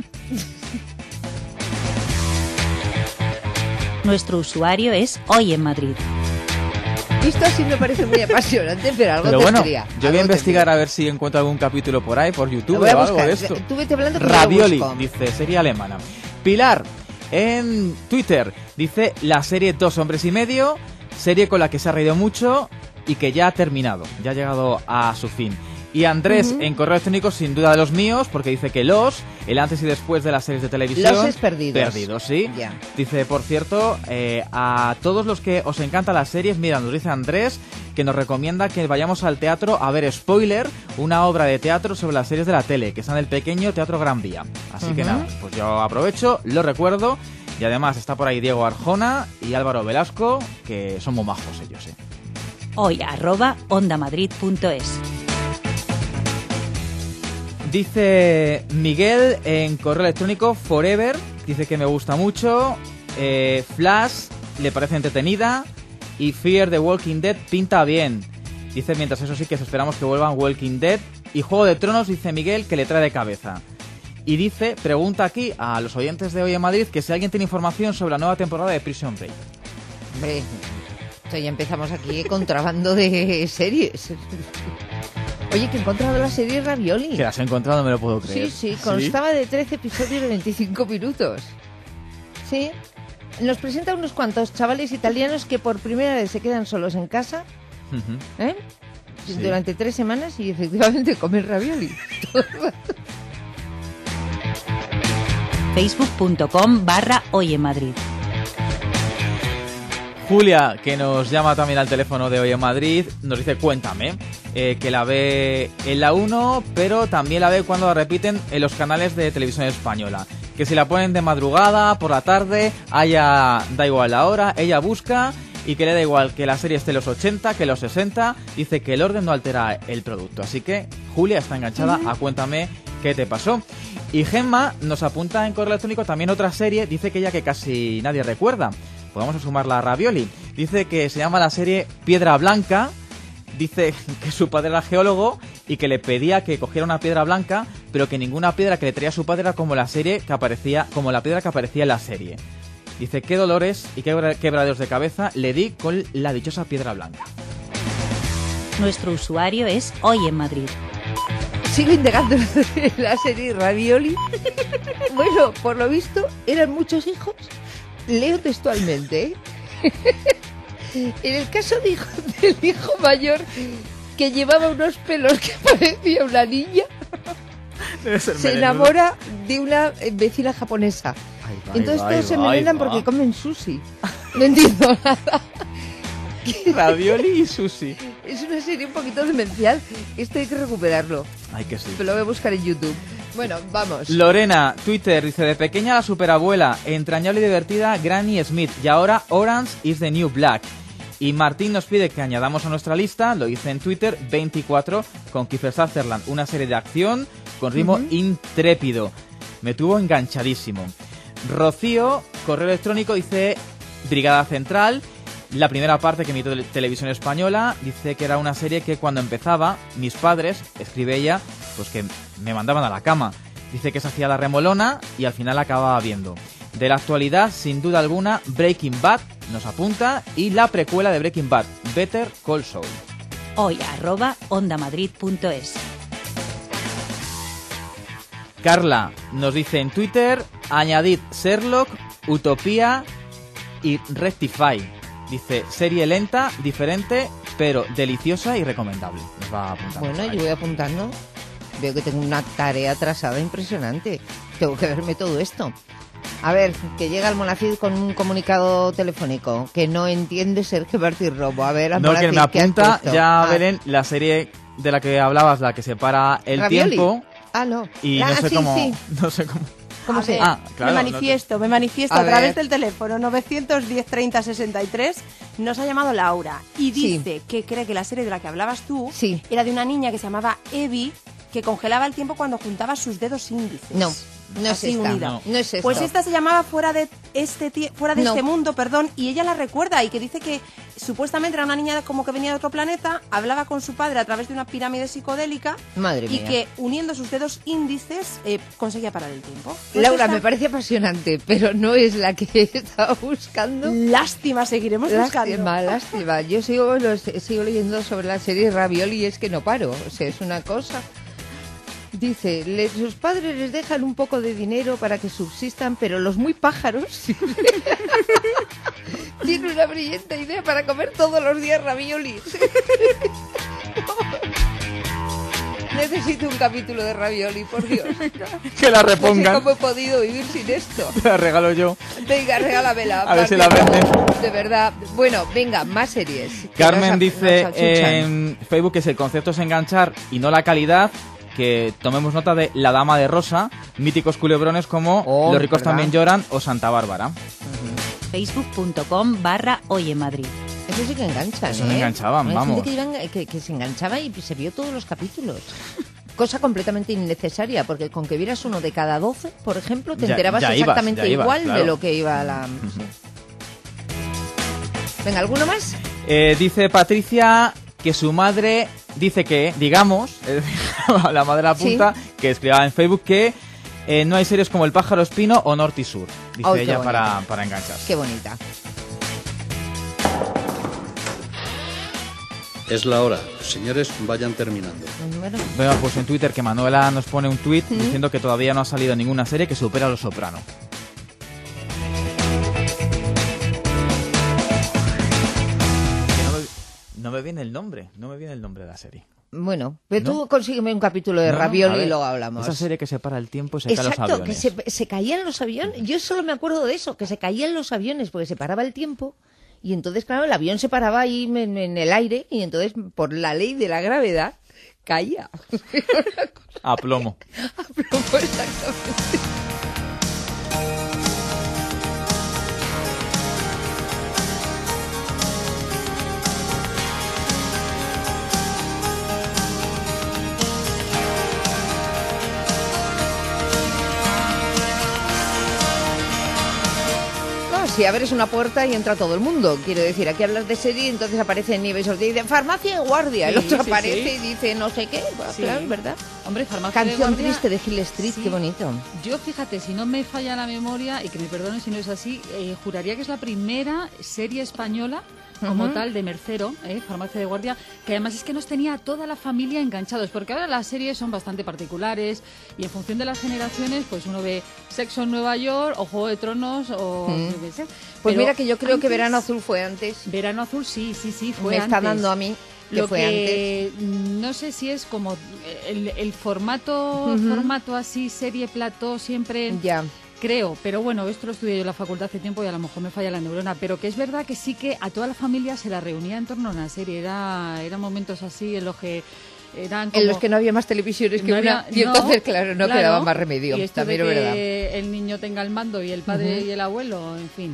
S16: Nuestro usuario es Hoy en Madrid.
S8: Esto sí me parece muy apasionante, pero algo
S14: pero bueno,
S8: tendría.
S14: Yo voy a investigar tendría. a ver si encuentro algún capítulo por ahí, por YouTube o algo de esto.
S8: Tú vete hablando que
S14: Ravioli, dice, serie alemana. Pilar, en Twitter, dice la serie Dos hombres y medio, serie con la que se ha reído mucho y que ya ha terminado, ya ha llegado a su fin. Y Andrés, uh-huh. en correo electrónico, sin duda de los míos, porque dice que Los, el antes y después de las series de televisión...
S8: Los es perdidos.
S14: Perdidos, sí.
S8: Yeah.
S14: Dice, por cierto, eh, a todos los que os encantan las series, mira, nos dice Andrés, que nos recomienda que vayamos al teatro a ver Spoiler, una obra de teatro sobre las series de la tele, que está en el pequeño Teatro Gran Vía. Así uh-huh. que nada, pues yo aprovecho, lo recuerdo, y además está por ahí Diego Arjona y Álvaro Velasco, que son muy majos ellos, ¿eh?
S16: Hoy arroba ondamadrid punto es.
S14: Dice Miguel en correo electrónico Forever, dice que me gusta mucho, eh, Flash le parece entretenida y Fear the Walking Dead pinta bien. Dice, mientras eso sí que esperamos que vuelvan Walking Dead. Y Juego de Tronos, dice Miguel, que le trae de cabeza. Y dice, pregunta aquí a los oyentes de Hoy en Madrid que si alguien tiene información sobre la nueva temporada de Prison Break.
S8: Hombre, ya empezamos aquí contrabando de series. Oye, que he encontrado la serie Ravioli.
S14: Que las he encontrado, no me lo puedo creer.
S8: Sí, sí, constaba ¿Sí? de trece episodios de veinticinco minutos. Sí. Nos presenta unos cuantos chavales italianos que por primera vez se quedan solos en casa, uh-huh. ¿eh? Sí. Durante tres semanas y efectivamente comen ravioli.
S16: Facebook.com barra Hoy en Madrid.
S14: Julia, que nos llama también al teléfono de Hoy en Madrid, nos dice, cuéntame, eh, que la ve en la uno, pero también la ve cuando la repiten en los canales de televisión española. Que si la ponen de madrugada, por la tarde, a ella da igual la hora, ella busca y que le da igual que la serie esté en los ochenta, que los sesenta, dice que el orden no altera el producto. Así que Julia está enganchada uh-huh. a Cuéntame qué te pasó. Y Gemma nos apunta en correo electrónico también otra serie, dice que ella que casi nadie recuerda. Podemos sumarla a Ravioli. Dice que se llama la serie Piedra Blanca. Dice que su padre era geólogo y que le pedía que cogiera una piedra blanca, pero que ninguna piedra que le traía su padre era como la serie que aparecía, como la piedra que aparecía en la serie. Dice, qué dolores y qué quebraderos de cabeza le di con la dichosa piedra blanca.
S16: Nuestro usuario es Hoy en Madrid.
S8: Sigo indagando en la serie Ravioli. Bueno, por lo visto, eran muchos hijos. Leo textualmente, ¿eh? En el caso de hijo, del hijo mayor, que llevaba unos pelos que parecía una niña, se enamora de una vecina japonesa. Ay, va, Entonces va, todos va, se envenenan porque comen sushi. No entiendo nada.
S14: Ravioli y sushi.
S8: Es una serie un poquito demencial. Esto hay que recuperarlo.
S14: Ay, que sí.
S8: Pero lo voy a buscar en YouTube. Bueno, vamos.
S14: Lorena, Twitter, dice, de pequeña la superabuela, entrañable y divertida Granny Smith, y ahora Orange is the New Black. Y Martín nos pide que añadamos a nuestra lista, lo dice en Twitter, veinticuatro, con Kiefer Sutherland, una serie de acción con ritmo uh-huh. intrépido. Me tuvo enganchadísimo. Rocío, correo electrónico, dice Brigada Central, la primera parte que emitió Televisión Española, dice que era una serie que cuando empezaba, mis padres, escribe ella, pues que me mandaban a la cama. Dice que se hacía la remolona y al final acababa viendo. De la actualidad, sin duda alguna, Breaking Bad nos apunta y la precuela de Breaking Bad, Better Call Saul.
S16: Hoy arroba ondamadrid punto es.
S14: Carla nos dice en Twitter, añadid Sherlock, Utopía y Rectify. Dice, serie lenta, diferente, pero deliciosa y recomendable. Nos va apuntando.
S8: Bueno, yo voy apuntando. Veo que tengo una tarea atrasada impresionante. Tengo que verme todo esto. A ver, que llega Almonacid con un comunicado telefónico que no entiende Sergio Martín Romo. A ver, Almonacid,
S14: no, que me apunta ya,
S8: ah.
S14: Belén, la serie de la que hablabas, la que separa el
S8: Ravioli.
S14: tiempo.
S8: Ah, no.
S14: Y
S8: ah,
S14: no sé
S8: sí,
S14: cómo...
S8: Sí.
S14: No sé cómo...
S8: ¿Cómo se
S14: ah, claro,
S17: me manifiesto,
S14: no te...
S17: me manifiesto a,
S8: a
S17: través
S8: ver.
S17: del teléfono novecientos diez treinta sesenta y tres. Nos ha llamado Laura y dice
S8: sí.
S17: que cree que la serie de la que hablabas tú
S8: sí.
S17: era de una niña que se llamaba Evie, que congelaba el tiempo cuando juntaba sus dedos índices.
S8: No. No
S17: así
S8: es esta,
S17: unida.
S8: no, no es esto.
S17: Pues esta se llamaba Fuera de este tie- fuera de
S8: no.
S17: este mundo, perdón, y ella la recuerda y que dice que supuestamente era una niña como que venía de otro planeta, hablaba con su padre a través de una pirámide psicodélica.
S8: Madre
S17: y
S8: mía.
S17: que uniendo sus dedos índices eh, conseguía parar el tiempo. Pues
S8: Laura,
S17: esta...
S8: me parece apasionante, pero no es la que estaba buscando.
S17: Lástima, seguiremos
S8: lástima,
S17: buscando.
S8: Lástima, lástima. Yo sigo, los, sigo leyendo sobre la serie Ravioli y es que no paro. O sea, es una cosa... Dice, le, sus padres les dejan un poco de dinero para que subsistan, pero los muy pájaros tienen una brillante idea para comer todos los días raviolis. Necesito un capítulo de ravioli, por Dios.
S14: Que la repongan.
S8: No sé cómo he podido vivir sin esto.
S14: La regalo yo.
S8: Venga, regálamela.
S14: A ver si la venden.
S8: De verdad. Bueno, venga, más series.
S14: Carmen
S8: nos,
S14: dice
S8: nos
S14: en Facebook que si el concepto es enganchar y no la calidad, que tomemos nota de La Dama de Rosa, míticos culebrones como
S8: oh,
S14: Los ricos
S8: ¿verdad?
S14: también lloran o Santa Bárbara.
S16: Uh-huh. facebook punto com barra Hoy en Madrid.
S8: Eso sí que enganchan,
S14: Eso
S8: ¿eh?
S14: me enganchaban,
S8: Hay
S14: vamos.
S8: gente que, iban, que, que se enganchaba y se vio todos los capítulos. Cosa completamente innecesaria, porque con que vieras uno de cada doce, por ejemplo, te
S14: Ya-
S8: enterabas
S14: ya ibas,
S8: exactamente
S14: ya ibas,
S8: igual
S14: claro.
S8: de lo que iba a la... sí. Venga, ¿alguno más?
S14: Eh, dice Patricia que su madre dice que, digamos, es decir, la madre apunta, sí. que escribía en Facebook que eh, no hay series como El pájaro espino o Norte y Sur. Dice
S8: oh,
S14: ella para, para engancharse.
S8: Qué bonita.
S18: Es la hora. Señores, vayan terminando.
S8: Bueno.
S14: Bueno, pues en Twitter que Manuela nos pone un tuit
S8: ¿Mm?
S14: diciendo que todavía no ha salido ninguna serie que supera a Los Soprano. No me viene el nombre, no me viene el nombre de la serie.
S8: Bueno, pero
S14: ¿No?
S8: tú consígueme un capítulo de
S14: No,
S8: Ravioli
S14: ver,
S8: y luego hablamos.
S14: Esa serie que separa el tiempo y se caen los
S8: Exacto,
S14: aviones.
S8: que se, se caían los aviones. Yo solo me acuerdo de eso, que se caían los aviones porque se paraba el tiempo y entonces, claro, el avión se paraba ahí en, en el aire y entonces, por la ley de la gravedad, caía.
S14: A plomo.
S8: A plomo, exactamente. Si abres una puerta y entra todo el mundo. Quiero decir, aquí hablas de serie y entonces aparece Nieves Ortiz y dice farmacia en guardia.
S1: Sí,
S8: el otro
S1: sí,
S8: aparece
S1: sí.
S8: y dice no sé qué. Pues,
S1: Sí.
S8: claro, ¿verdad?
S1: Hombre, farmacia de
S8: Canción
S1: guardia.
S8: triste de Hill Street,
S1: Sí.
S8: qué bonito.
S1: Yo, fíjate, si no me falla la memoria, y que me perdonen si no es así, eh, juraría que es la primera serie española como
S8: Ujú.
S1: tal de Mercero, eh, Farmacia de Guardia, que además es que nos tenía a toda la familia enganchados, porque ahora las series son bastante particulares y en función de las generaciones, pues uno ve Sexo en Nueva York o Juego de Tronos o...
S8: Mm.
S1: yo qué sé.
S8: Pues
S1: Pero
S8: mira que yo creo que
S1: antes-
S8: Verano Azul fue antes.
S1: Verano Azul, sí, sí, sí, fue
S8: Me está
S1: antes.
S8: dando a mí que
S1: Lo
S8: fue
S1: que no sé si es como el, el formato
S8: Ujú.
S1: formato así, serie plató, siempre
S8: Ya.
S19: Creo, pero bueno, esto lo estudié yo en la facultad hace tiempo y a lo mejor me falla la neurona, pero que es verdad que sí que a toda la familia se la reunía en torno a una serie. Era, eran momentos así en los que eran como...
S8: En los que no había más televisiones que
S19: no
S8: una,
S19: había,
S8: y entonces,
S19: no,
S8: claro, no
S19: claro,
S8: quedaba más remedio.
S19: Y esto
S8: También
S19: de
S8: es
S19: que
S8: verdad.
S19: el niño tenga el mando y el padre
S8: Uh-huh.
S19: y el abuelo, en fin,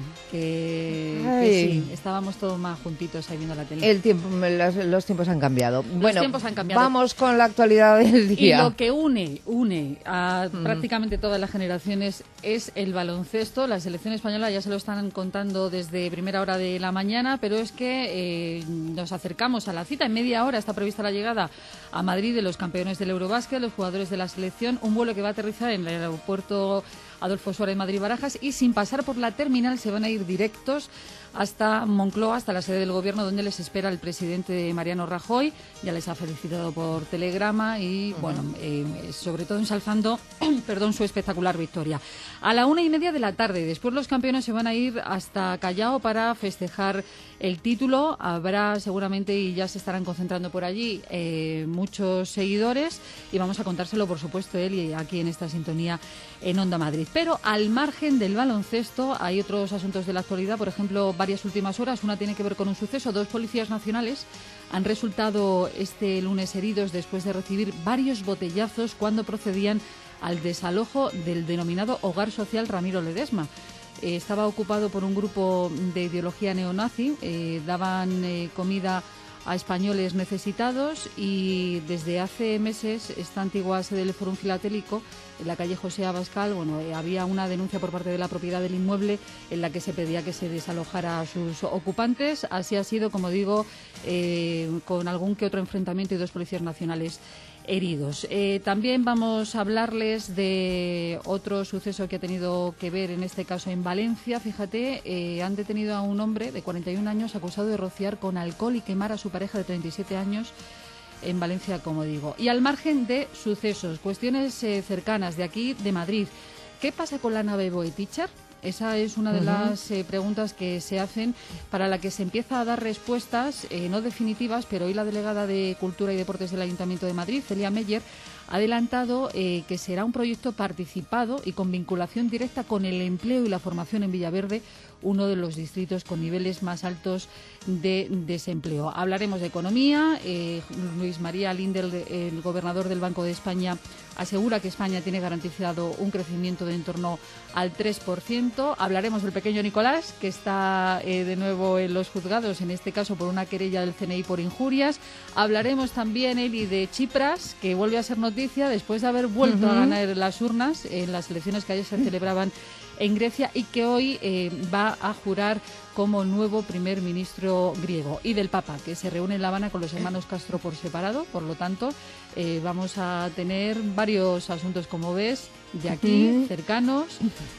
S19: que,
S8: Ay.
S19: que sí, estábamos todos más juntitos ahí viendo la tele.
S8: El tiempo, los, los tiempos han cambiado.
S19: Los
S8: bueno,
S19: tiempos han cambiado.
S8: Vamos con la actualidad del
S19: Y
S8: día.
S19: lo que une, une a
S8: Mm.
S19: prácticamente todas las generaciones es el baloncesto. La selección española ya se lo están contando desde primera hora de la mañana, pero es que eh, nos acercamos a la cita. En media hora está prevista la llegada a Madrid de los campeones del Eurobásquet, los jugadores de la selección, un vuelo que va a aterrizar en el aeropuerto Adolfo Suárez Madrid-Barajas y sin pasar por la terminal se van a ir directos hasta Moncloa, hasta la sede del Gobierno, donde les espera el presidente Mariano Rajoy. Ya les ha felicitado por telegrama y, uh-huh. bueno, eh, sobre todo ensalzando perdón, su espectacular victoria. A la una y media de la tarde, después los campeones se van a ir hasta Callao para festejar el título. Habrá seguramente, y ya se estarán concentrando por allí, eh, muchos seguidores y vamos a contárselo, por supuesto, él y aquí en esta sintonía en Onda Madrid. Pero al margen del baloncesto hay otros asuntos de la actualidad, por ejemplo, varias últimas horas. Una tiene que ver con un suceso. Dos policías nacionales han resultado este lunes heridos después de recibir varios botellazos cuando procedían al desalojo del denominado Hogar Social Ramiro Ledesma. Eh, estaba ocupado por un grupo de ideología neonazi, eh, daban eh, comida a españoles necesitados y desde hace meses esta antigua sede del Fórum Filatélico, en la calle José Abascal, bueno, eh, había una denuncia por parte de la propiedad del inmueble en la que se pedía que se desalojara a sus ocupantes. Así ha sido, como digo, eh, con algún que otro enfrentamiento y dos policías nacionales heridos. Eh, también vamos a hablarles de otro suceso que ha tenido que ver, en este caso en Valencia. Fíjate, eh, han detenido a un hombre de cuarenta y un años acusado de rociar con alcohol y quemar a su pareja de treinta y siete años en Valencia, como digo. Y al margen de sucesos, cuestiones eh, cercanas de aquí, de Madrid. ¿Qué pasa con la nave Boe-Teacher? Esa es una de uh-huh. las eh, preguntas que se hacen, para la que se empieza a dar respuestas, eh, no definitivas, pero hoy la delegada de Cultura y Deportes del Ayuntamiento de Madrid, Celia Meyer, ha adelantado eh, que será un proyecto participado y con vinculación directa con el empleo y la formación en Villaverde, uno de los distritos con niveles más altos de desempleo. Hablaremos de economía. Eh, Luis María Lindel, el gobernador del Banco de España, asegura que España tiene garantizado un crecimiento de en torno al tres por ciento. Hablaremos del pequeño Nicolás, que está eh, de nuevo en los juzgados, en este caso por una querella del C N I por injurias. Hablaremos también, Eli, de Tsipras, que vuelve a ser noticia después de haber vuelto uh-huh. a ganar las urnas en las elecciones que ayer se celebraban en Grecia y que hoy eh, va a jurar como nuevo primer ministro griego. Y del Papa, que se reúne en La Habana con los hermanos Castro por separado. Por lo tanto, eh, vamos a tener varios asuntos, como ves, de aquí, uh-huh. cercanos,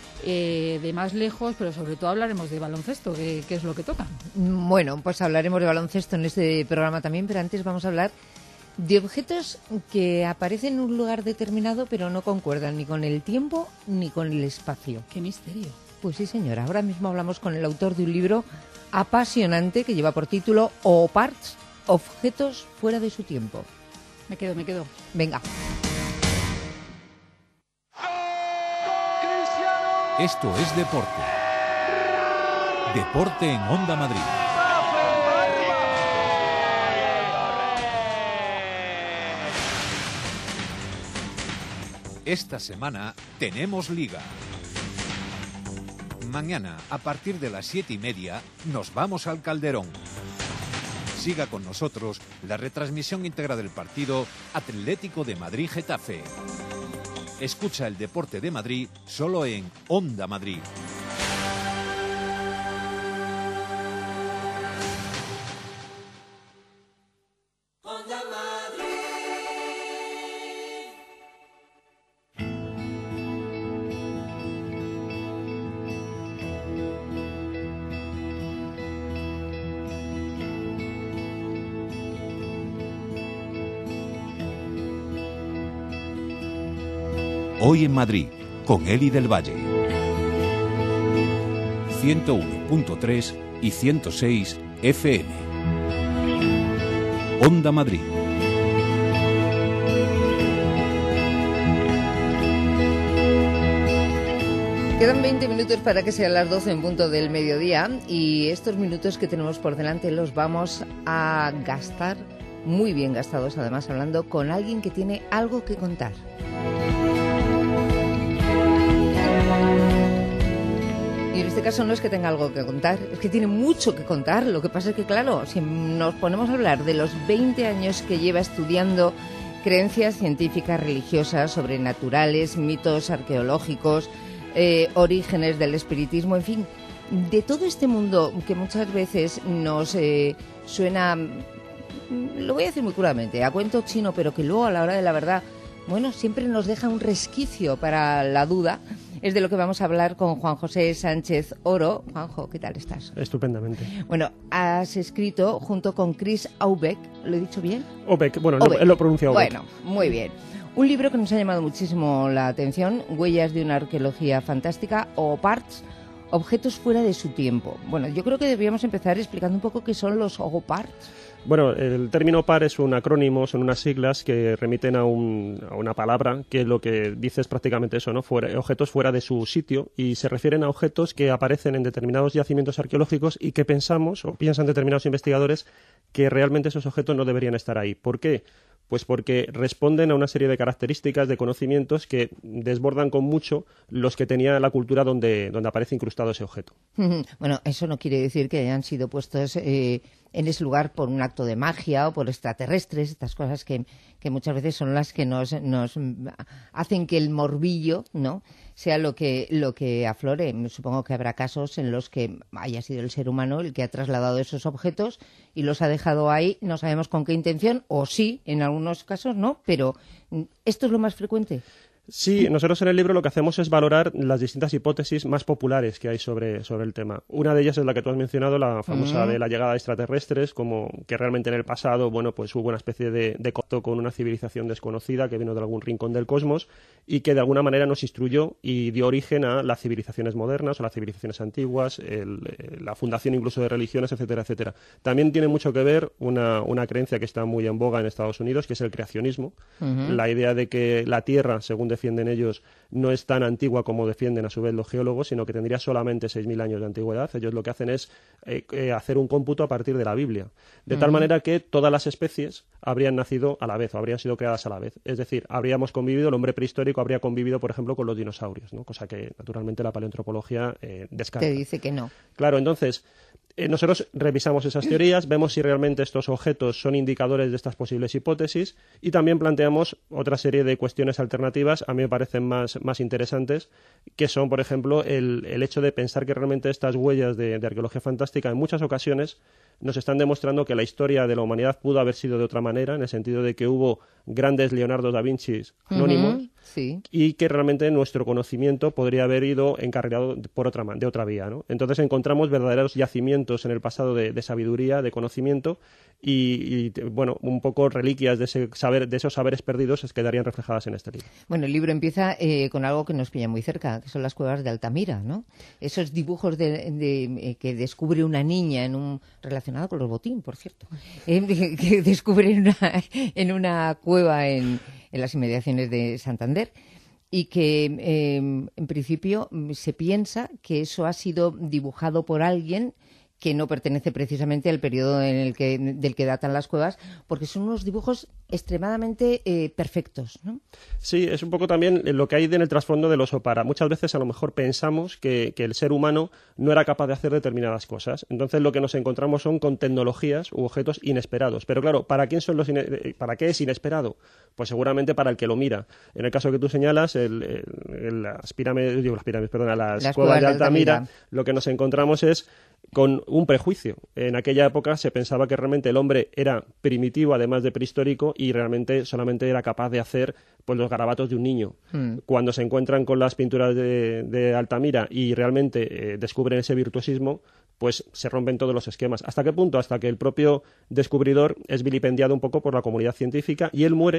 S19: eh, de más lejos, pero sobre todo hablaremos de baloncesto, que, que es lo que toca.
S8: Bueno, pues hablaremos de baloncesto en este programa también, pero antes vamos a hablar de objetos que aparecen en un lugar determinado pero no concuerdan ni con el tiempo ni con el espacio.
S19: ¡Qué misterio!
S8: Pues sí, señora. Ahora mismo hablamos con el autor de un libro apasionante que lleva por título O-Parts, objetos fuera de su tiempo.
S19: Me quedo, me quedo.
S8: Venga.
S7: Esto es deporte. Deporte en Onda Madrid. Esta semana tenemos Liga. Mañana, a partir de las siete y media, nos vamos al Calderón. Siga con nosotros la retransmisión íntegra del partido Atlético de Madrid-Getafe. Escucha el deporte de Madrid solo en Onda Madrid. Hoy en Madrid, con Eli del Valle. ciento uno punto tres y ciento seis F M. Onda Madrid.
S8: Quedan veinte minutos para que sean las doce en punto del mediodía y estos minutos que tenemos por delante los vamos a gastar, muy bien gastados además, hablando con alguien que tiene algo que contar. Y en este caso no es que tenga algo que contar, es que tiene mucho que contar. Lo que pasa es que, claro, si nos ponemos a hablar de los veinte años que lleva estudiando creencias científicas, religiosas, sobrenaturales, mitos arqueológicos, eh, orígenes del espiritismo, en fin, de todo este mundo que muchas veces nos eh, suena, lo voy a decir muy crudamente, a cuento chino, pero que luego a la hora de la verdad, bueno, siempre nos deja un resquicio para la duda. Es de lo que vamos a hablar con Juan José Sánchez Oro. Juanjo, ¿qué tal estás?
S20: Estupendamente.
S8: Bueno, has escrito junto con Chris Aubeck, ¿lo he dicho bien?
S20: Aubeck, bueno, Aubeck. Él lo pronuncia Aubeck.
S8: Bueno, muy bien. Un libro que nos ha llamado muchísimo la atención, Huellas de una arqueología fantástica, o Parts, objetos fuera de su tiempo. Bueno, yo creo que deberíamos empezar explicando un poco qué son los Oparts.
S20: Bueno, el término par es un acrónimo, son unas siglas que remiten a, un, a una palabra que lo que dice es prácticamente eso, ¿no? Fuera, objetos fuera de su sitio, y se refieren a objetos que aparecen en determinados yacimientos arqueológicos y que pensamos, o piensan determinados investigadores, que realmente esos objetos no deberían estar ahí. ¿Por qué? Pues porque responden a una serie de características, de conocimientos que desbordan con mucho los que tenía la cultura donde, donde aparece incrustado ese objeto.
S8: Bueno, eso no quiere decir que hayan sido puestos eh, en ese lugar por un acto de magia o por extraterrestres, estas cosas que, que muchas veces son las que nos, nos hacen que el morbillo, ¿no?, sea lo que, lo que aflore. Supongo que habrá casos en los que haya sido el ser humano el que ha trasladado esos objetos y los ha dejado ahí, no sabemos con qué intención, o sí, en algunos casos no, pero ¿esto es lo más frecuente?
S20: Sí, nosotros en el libro lo que hacemos es valorar las distintas hipótesis más populares que hay sobre, sobre el tema. Una de ellas es la que tú has mencionado, la famosa uh-huh. de la llegada de extraterrestres, como que realmente en el pasado, bueno, pues hubo una especie de, de contacto con una civilización desconocida que vino de algún rincón del cosmos y que de alguna manera nos instruyó y dio origen a las civilizaciones modernas o las civilizaciones antiguas, el, la fundación incluso de religiones, etcétera, etcétera. También tiene mucho que ver una, una creencia que está muy en boga en Estados Unidos, que es el creacionismo, uh-huh. la idea de que la Tierra, según defienden ellos, no es tan antigua como defienden a su vez los geólogos, sino que tendría solamente seis mil años de antigüedad. Ellos lo que hacen es eh, eh, hacer un cómputo a partir de la Biblia, de uh-huh. tal manera que todas las especies habrían nacido a la vez o habrían sido creadas a la vez. Es decir, habríamos convivido, el hombre prehistórico habría convivido, por ejemplo, con los dinosaurios, ¿no? Cosa que naturalmente la paleoantropología eh, descarta.
S8: Te dice que no.
S20: Claro, entonces Eh, nosotros revisamos esas teorías, vemos si realmente estos objetos son indicadores de estas posibles hipótesis y también planteamos otra serie de cuestiones alternativas, a mí me parecen más, más interesantes, que son, por ejemplo, el, el hecho de pensar que realmente estas huellas de, de arqueología fantástica en muchas ocasiones nos están demostrando que la historia de la humanidad pudo haber sido de otra manera, en el sentido de que hubo grandes Leonardo da Vinci anónimos,
S8: uh-huh, sí.
S20: y que realmente nuestro conocimiento podría haber ido encarrilado por otra, de otra vía, ¿no? Entonces encontramos verdaderos yacimientos en el pasado de, de sabiduría, de conocimiento, y, y bueno, un poco reliquias de ese saber, de esos saberes perdidos quedarían reflejadas en este libro.
S8: Bueno, el libro empieza eh, con algo que nos pilla muy cerca, que son las cuevas de Altamira, ¿no? Esos dibujos de, de, eh, que descubre una niña en un relacionado con los Botín, por cierto, eh, que descubre en una, en una cueva en, en las inmediaciones de Santander. Y que eh, en principio se piensa que eso ha sido dibujado por alguien que no pertenece precisamente al periodo en el que, del que datan las cuevas, porque son unos dibujos extremadamente eh, perfectos, ¿no?
S20: Sí, es un poco también lo que hay en el trasfondo del oso para. Muchas veces a lo mejor pensamos que, que el ser humano no era capaz de hacer determinadas cosas. Entonces lo que nos encontramos son con tecnologías u objetos inesperados. Pero claro, ¿para quién son los ine- ¿para qué es inesperado? Pues seguramente para el que lo mira. En el caso que tú señalas, el, el, el, las pirámides, digo las pirámides, perdona, las, las cuevas de Altamira, Altamira, lo que nos encontramos es con un prejuicio. En aquella época se pensaba que realmente el hombre era primitivo, además de prehistórico, y realmente solamente era capaz de hacer pues los garabatos de un niño. Mm. Cuando se encuentran con las pinturas de, de Altamira y realmente eh, descubren ese virtuosismo, pues se rompen todos los esquemas. ¿Hasta qué punto? Hasta que el propio descubridor es vilipendiado un poco por la comunidad científica y él muere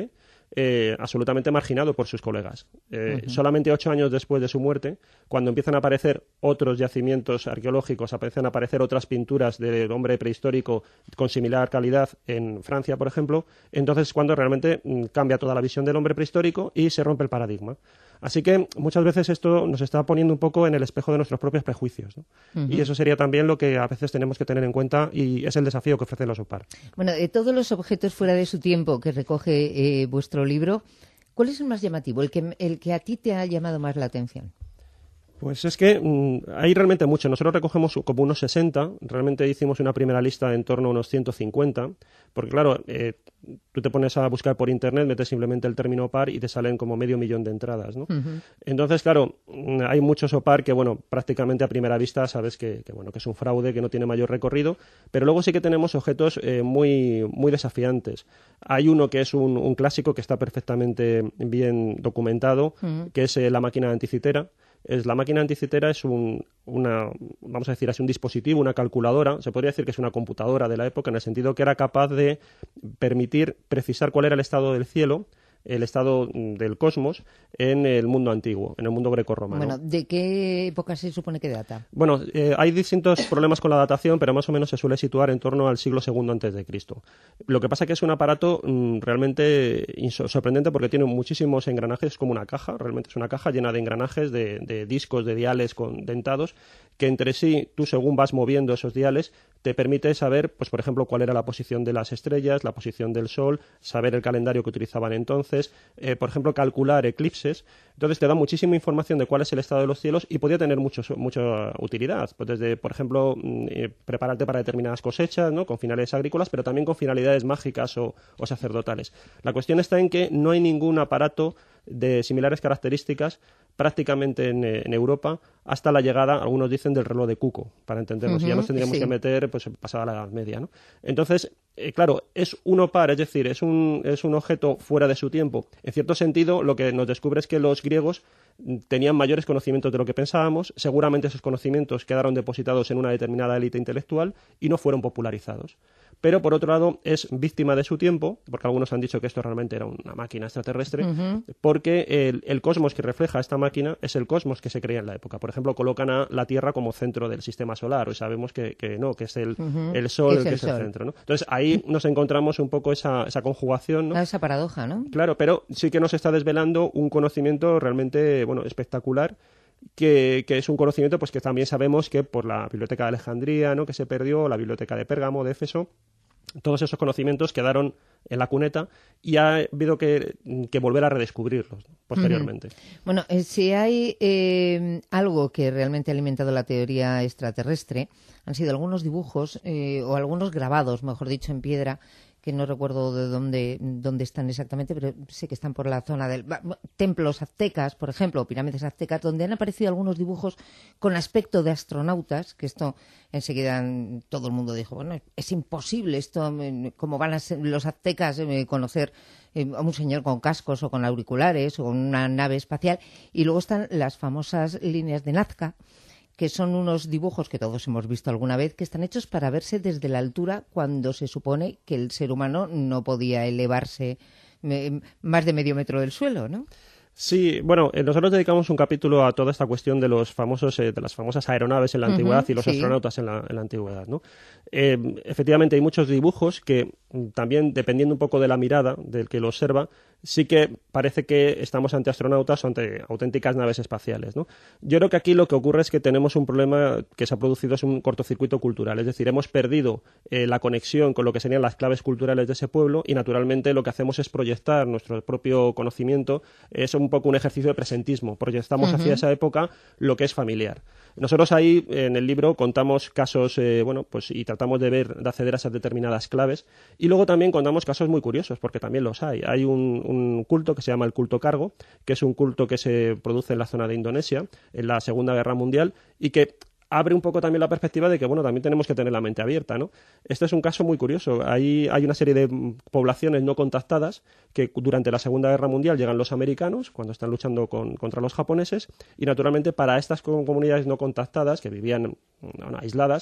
S20: eh, absolutamente marginado por sus colegas. Eh, uh-huh. Solamente ocho años después de su muerte, cuando empiezan a aparecer otros yacimientos arqueológicos, empiezan a aparecer otras pinturas del hombre prehistórico con similar calidad en Francia, por ejemplo, entonces es cuando realmente mm, cambia toda la visión del hombre prehistórico y se rompe el paradigma. Así que muchas veces esto nos está poniendo un poco en el espejo de nuestros propios prejuicios, ¿no? Uh-huh. Y eso sería también lo que a veces tenemos que tener en cuenta y es el desafío que ofrecen los OPAR.
S8: Bueno, de todos los objetos fuera de su tiempo que recoge eh, vuestro libro, ¿cuál es el más llamativo, el que, el que a ti te ha llamado más la atención?
S20: Pues es que mmm, hay realmente mucho. Nosotros recogemos como unos sesenta, realmente hicimos una primera lista en torno a unos ciento cincuenta, porque claro, eh, tú te pones a buscar por internet, metes simplemente el término OPAR y te salen como medio millón de entradas, ¿no? Uh-huh. Entonces, claro, hay muchos OPAR que, bueno, prácticamente a primera vista sabes que, que, bueno, que es un fraude, que no tiene mayor recorrido, pero luego sí que tenemos objetos eh, muy, muy desafiantes. Hay uno que es un, un clásico que está perfectamente bien documentado, uh-huh. que es eh, la máquina anticitera. Es, la máquina anticitera es un, una, vamos a decir, es un dispositivo, una calculadora, se podría decir que es una computadora de la época, en el sentido que era capaz de permitir precisar cuál era el estado del cielo, el estado del cosmos en el mundo antiguo, en el mundo grecorromano.
S8: Bueno, ¿de qué época se supone que data?
S20: Bueno, eh, hay distintos problemas con la datación, pero más o menos se suele situar en torno al siglo segundo antes de Cristo. Lo que pasa es que es un aparato mmm, realmente sorprendente porque tiene muchísimos engranajes, es como una caja, realmente es una caja llena de engranajes, de, de discos, de diales con dentados, que entre sí, tú según vas moviendo esos diales, te permite saber, pues por ejemplo, cuál era la posición de las estrellas, la posición del Sol, saber el calendario que utilizaban entonces, eh, por ejemplo, calcular eclipses. Entonces te da muchísima información de cuál es el estado de los cielos y podía tener mucho, mucha utilidad. Pues desde, por ejemplo, eh, prepararte para determinadas cosechas, ¿no?, con finalidades agrícolas, pero también con finalidades mágicas o, o sacerdotales. La cuestión está en que no hay ningún aparato de similares características prácticamente en, en Europa hasta la llegada, algunos dicen, del reloj de Cuco, para entendernos. Uh-huh, y ya nos tendríamos sí. que meter pues pasada la Edad Media, ¿no? Entonces, eh, claro, es un OPAR, es decir, es un, es un objeto fuera de su tiempo. En cierto sentido, lo que nos descubre es que los griegos tenían mayores conocimientos de lo que pensábamos, seguramente esos conocimientos quedaron depositados en una determinada élite intelectual y no fueron popularizados. Pero, por otro lado, es víctima de su tiempo, porque algunos han dicho que esto realmente era una máquina extraterrestre, uh-huh. porque el, el cosmos que refleja esta máquina es el cosmos que se creía en la época. Por ejemplo, colocan a la Tierra como centro del sistema solar, y sabemos que, que no, que es el, uh-huh. el Sol es el que es el sol. centro, ¿no? Entonces, ahí nos encontramos un poco esa, esa conjugación, ¿no?
S8: Ah, esa paradoja, ¿no?
S20: Claro, pero sí que nos está desvelando un conocimiento realmente, bueno, espectacular, Que, que es un conocimiento pues que también sabemos que por la Biblioteca de Alejandría, ¿no?, que se perdió, la Biblioteca de Pérgamo, de Éfeso, todos esos conocimientos quedaron en la cuneta y ha habido que, que volver a redescubrirlos, ¿no?, posteriormente.
S8: Uh-huh. Bueno, eh, si hay eh, algo que realmente ha alimentado la teoría extraterrestre, han sido algunos dibujos eh, o algunos grabados, mejor dicho, en piedra, que no recuerdo de dónde, dónde están exactamente, pero sé que están por la zona del... Templos aztecas, por ejemplo, o pirámides aztecas, donde han aparecido algunos dibujos con aspecto de astronautas, que esto enseguida todo el mundo dijo, bueno, es imposible esto, cómo van a ser los aztecas eh, conocer eh, a un señor con cascos o con auriculares o con una nave espacial. Y luego están las famosas líneas de Nazca, que son unos dibujos que todos hemos visto alguna vez, que están hechos para verse desde la altura cuando se supone que el ser humano no podía elevarse eh, más de medio metro del suelo, ¿no?
S20: Sí, bueno, eh, nosotros dedicamos un capítulo a toda esta cuestión de los famosos, eh, de las famosas aeronaves en la antigüedad uh-huh, y los sí. astronautas en la, en la antigüedad, ¿no? Eh, efectivamente, hay muchos dibujos que también, dependiendo un poco de la mirada del que lo observa, sí que parece que estamos ante astronautas o ante auténticas naves espaciales, ¿no? Yo creo que aquí lo que ocurre es que tenemos un problema que se ha producido, es un cortocircuito cultural, es decir, hemos perdido eh, la conexión con lo que serían las claves culturales de ese pueblo y, naturalmente, lo que hacemos es proyectar nuestro propio conocimiento, es un poco un ejercicio de presentismo, proyectamos uh-huh. hacia esa época lo que es familiar. Nosotros ahí, en el libro, contamos casos, eh, bueno, pues y tratamos de ver, de acceder a esas determinadas claves, y luego también contamos casos muy curiosos, porque también los hay. Hay un, un culto que se llama el culto Cargo, que es un culto que se produce en la zona de Indonesia, en la Segunda Guerra Mundial, y que abre un poco también la perspectiva de que, bueno, también tenemos que tener la mente abierta, ¿no? Este es un caso muy curioso. Hay, hay una serie de poblaciones no contactadas que durante la Segunda Guerra Mundial llegan los americanos, cuando están luchando con, contra los japoneses, y naturalmente para estas comunidades no contactadas, que vivían bueno, aisladas,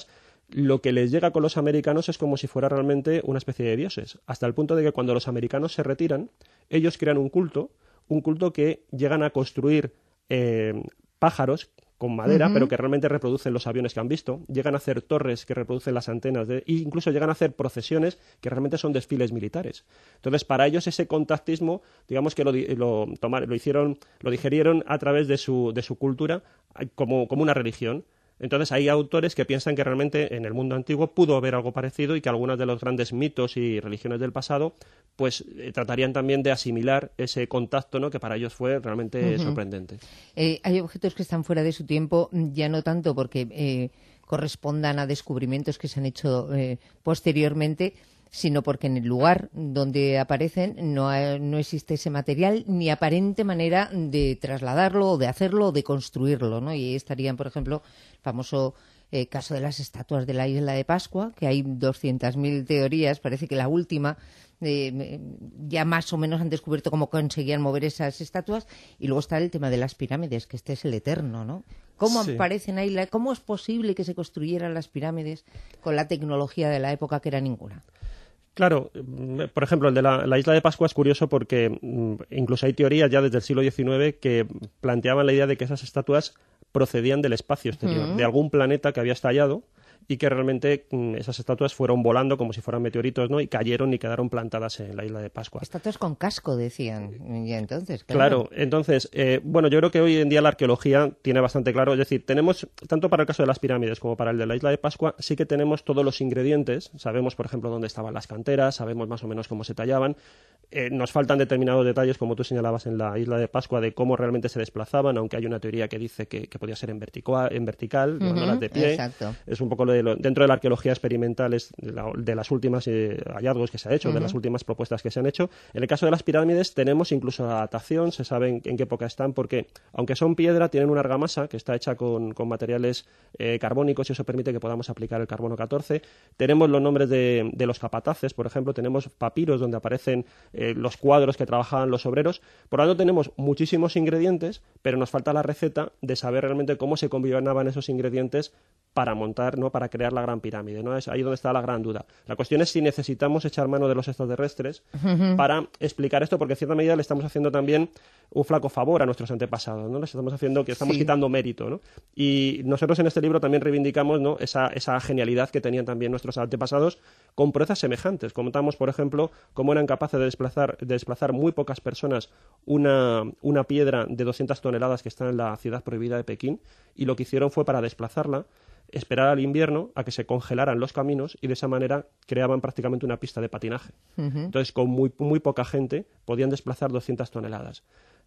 S20: lo que les llega con los americanos es como si fuera realmente una especie de dioses, hasta el punto de que cuando los americanos se retiran, ellos crean un culto, un culto que llegan a construir eh, pájaros con madera, uh-huh. pero que realmente reproducen los aviones que han visto, llegan a hacer torres que reproducen las antenas, de, e incluso llegan a hacer procesiones que realmente son desfiles militares. Entonces, para ellos ese contactismo, digamos que lo, lo, tomar, lo hicieron, lo digerieron a través de su, de su cultura como, como una religión. Entonces hay autores que piensan que realmente en el mundo antiguo pudo haber algo parecido y que algunos de los grandes mitos y religiones del pasado pues eh, tratarían también de asimilar ese contacto, ¿no?, que para ellos fue realmente uh-huh. sorprendente.
S8: Eh, hay objetos que están fuera de su tiempo, ya no tanto porque eh, correspondan a descubrimientos que se han hecho eh, posteriormente, sino porque en el lugar donde aparecen no, ha, no existe ese material ni aparente manera de trasladarlo o de hacerlo o de construirlo, ¿no? Y ahí estarían, por ejemplo, el famoso eh, caso de las estatuas de la isla de Pascua, que hay doscientas mil teorías, parece que la última eh, ya más o menos han descubierto cómo conseguían mover esas estatuas, y luego está el tema de las pirámides, que este es el eterno, ¿no? ¿Cómo sí. aparecen ahí? La, ¿Cómo es posible que se construyeran las pirámides con la tecnología de la época que era ninguna?
S20: Claro, por ejemplo, el de la, la isla de Pascua es curioso porque incluso hay teorías ya desde el siglo diecinueve que planteaban la idea de que esas estatuas procedían del espacio exterior, uh-huh. de algún planeta que había estallado y que realmente mm, esas estatuas fueron volando como si fueran meteoritos, ¿no? Y cayeron y quedaron plantadas en la isla de Pascua.
S8: Estatuas con casco, decían, ya entonces. Claro,
S20: claro entonces, eh, bueno, yo creo que hoy en día la arqueología tiene bastante claro, es decir, tenemos, tanto para el caso de las pirámides como para el de la isla de Pascua, sí que tenemos todos los ingredientes, sabemos, por ejemplo, dónde estaban las canteras, sabemos más o menos cómo se tallaban, eh, nos faltan determinados detalles, como tú señalabas en la isla de Pascua, de cómo realmente se desplazaban, aunque hay una teoría que dice que, que podía ser en, vertical, en vertical, llevándolas uh-huh, de pie.
S8: Exacto.
S20: Es un poco lo de lo, dentro de la arqueología experimental es de, la, de las últimas eh, hallazgos que se ha hecho, uh-huh. de las últimas propuestas que se han hecho. En el caso de las pirámides tenemos incluso la datación, se sabe en, en qué época están, porque aunque son piedra, tienen una argamasa que está hecha con, con materiales eh, carbónicos y eso permite que podamos aplicar el carbono catorce. Tenemos los nombres de, de los capataces, por ejemplo, tenemos papiros donde aparecen eh, los cuadros que trabajaban los obreros. Por lo tanto, tenemos muchísimos ingredientes, pero nos falta la receta de saber realmente cómo se combinaban esos ingredientes para montar, ¿no?, para crear la gran pirámide, ¿no? Es ahí donde está la gran duda. La cuestión es si necesitamos echar mano de los extraterrestres uh-huh. para explicar esto, porque en cierta medida le estamos haciendo también un flaco favor a nuestros antepasados, ¿no? Les estamos haciendo que estamos sí. quitando mérito, ¿no? Y nosotros en este libro también reivindicamos, ¿no?, esa, esa genialidad que tenían también nuestros antepasados con proezas semejantes. Contamos, por ejemplo, cómo eran capaces de desplazar, de desplazar muy pocas personas una, una piedra de doscientas toneladas que está en la ciudad prohibida de Pekín, y lo que hicieron fue, para desplazarla, esperar al invierno a que se congelaran los caminos y de esa manera creaban prácticamente una pista de patinaje. Uh-huh. Entonces, con muy, muy poca gente podían desplazar doscientas toneladas.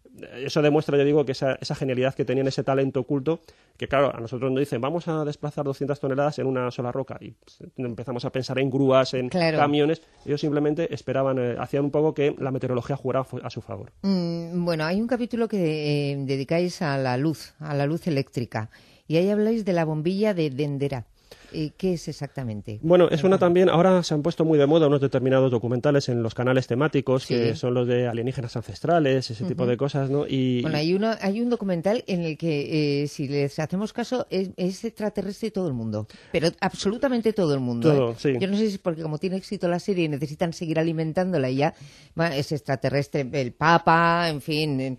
S20: Eso demuestra, yo digo, que esa, esa genialidad que tenían, ese talento oculto, que claro, a nosotros nos dicen, vamos a desplazar doscientas toneladas en una sola roca, y empezamos a pensar en grúas, en claro. camiones. Ellos simplemente esperaban, eh, hacían un poco que la meteorología jugara a su favor.
S8: Mm, bueno, hay un capítulo que eh, dedicáis a la luz, a la luz eléctrica, y ahí habláis de la bombilla de Dendera. ¿Qué es exactamente?
S20: Bueno, es una también, ahora se han puesto muy de moda unos determinados documentales en los canales temáticos, sí. que son los de alienígenas ancestrales, ese uh-huh. tipo de cosas, ¿no? Y,
S8: bueno, hay, uno, hay un documental en el que, eh, si les hacemos caso, es, es extraterrestre todo el mundo, pero absolutamente todo el mundo.
S20: Todo,
S8: ¿eh?
S20: sí.
S8: Yo no sé si es porque como tiene éxito la serie y necesitan seguir alimentándola y ya, bueno, es extraterrestre, el Papa, en fin,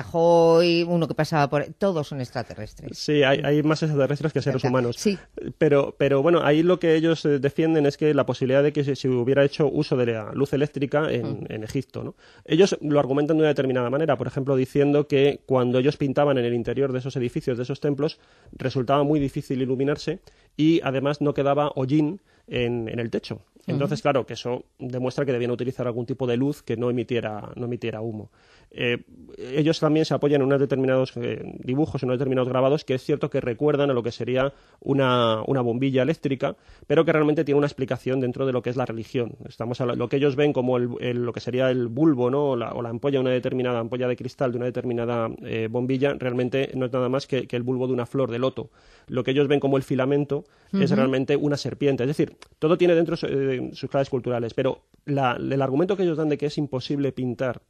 S8: Rajoy, uno que pasaba por... Todos son extraterrestres.
S20: Sí, hay, hay más extraterrestres que seres humanos.
S8: Sí.
S20: Pero... Pero bueno, ahí lo que ellos eh, defienden es que la posibilidad de que se, se hubiera hecho uso de la luz eléctrica en, mm. en Egipto, ¿no? Ellos lo argumentan de una determinada manera, por ejemplo, diciendo que cuando ellos pintaban en el interior de esos edificios, de esos templos, resultaba muy difícil iluminarse y además no quedaba hollín en, en el techo. Entonces, uh-huh. claro, que eso demuestra que debían utilizar algún tipo de luz que no emitiera, no emitiera humo. Eh, ellos también se apoyan en unos determinados eh, dibujos, en unos determinados grabados, que es cierto que recuerdan a lo que sería una, una bombilla eléctrica, pero que realmente tiene una explicación dentro de lo que es la religión. Estamos a lo, lo que ellos ven como el, el, lo que sería el bulbo, ¿no?, o la, o la ampolla, una determinada ampolla de cristal de una determinada eh, bombilla, realmente no es nada más que, que el bulbo de una flor de loto. Lo que ellos ven como el filamento uh-huh. es realmente una serpiente. Es decir, todo tiene dentro eh, sus claves culturales, pero la, el argumento que ellos dan de que es imposible pintar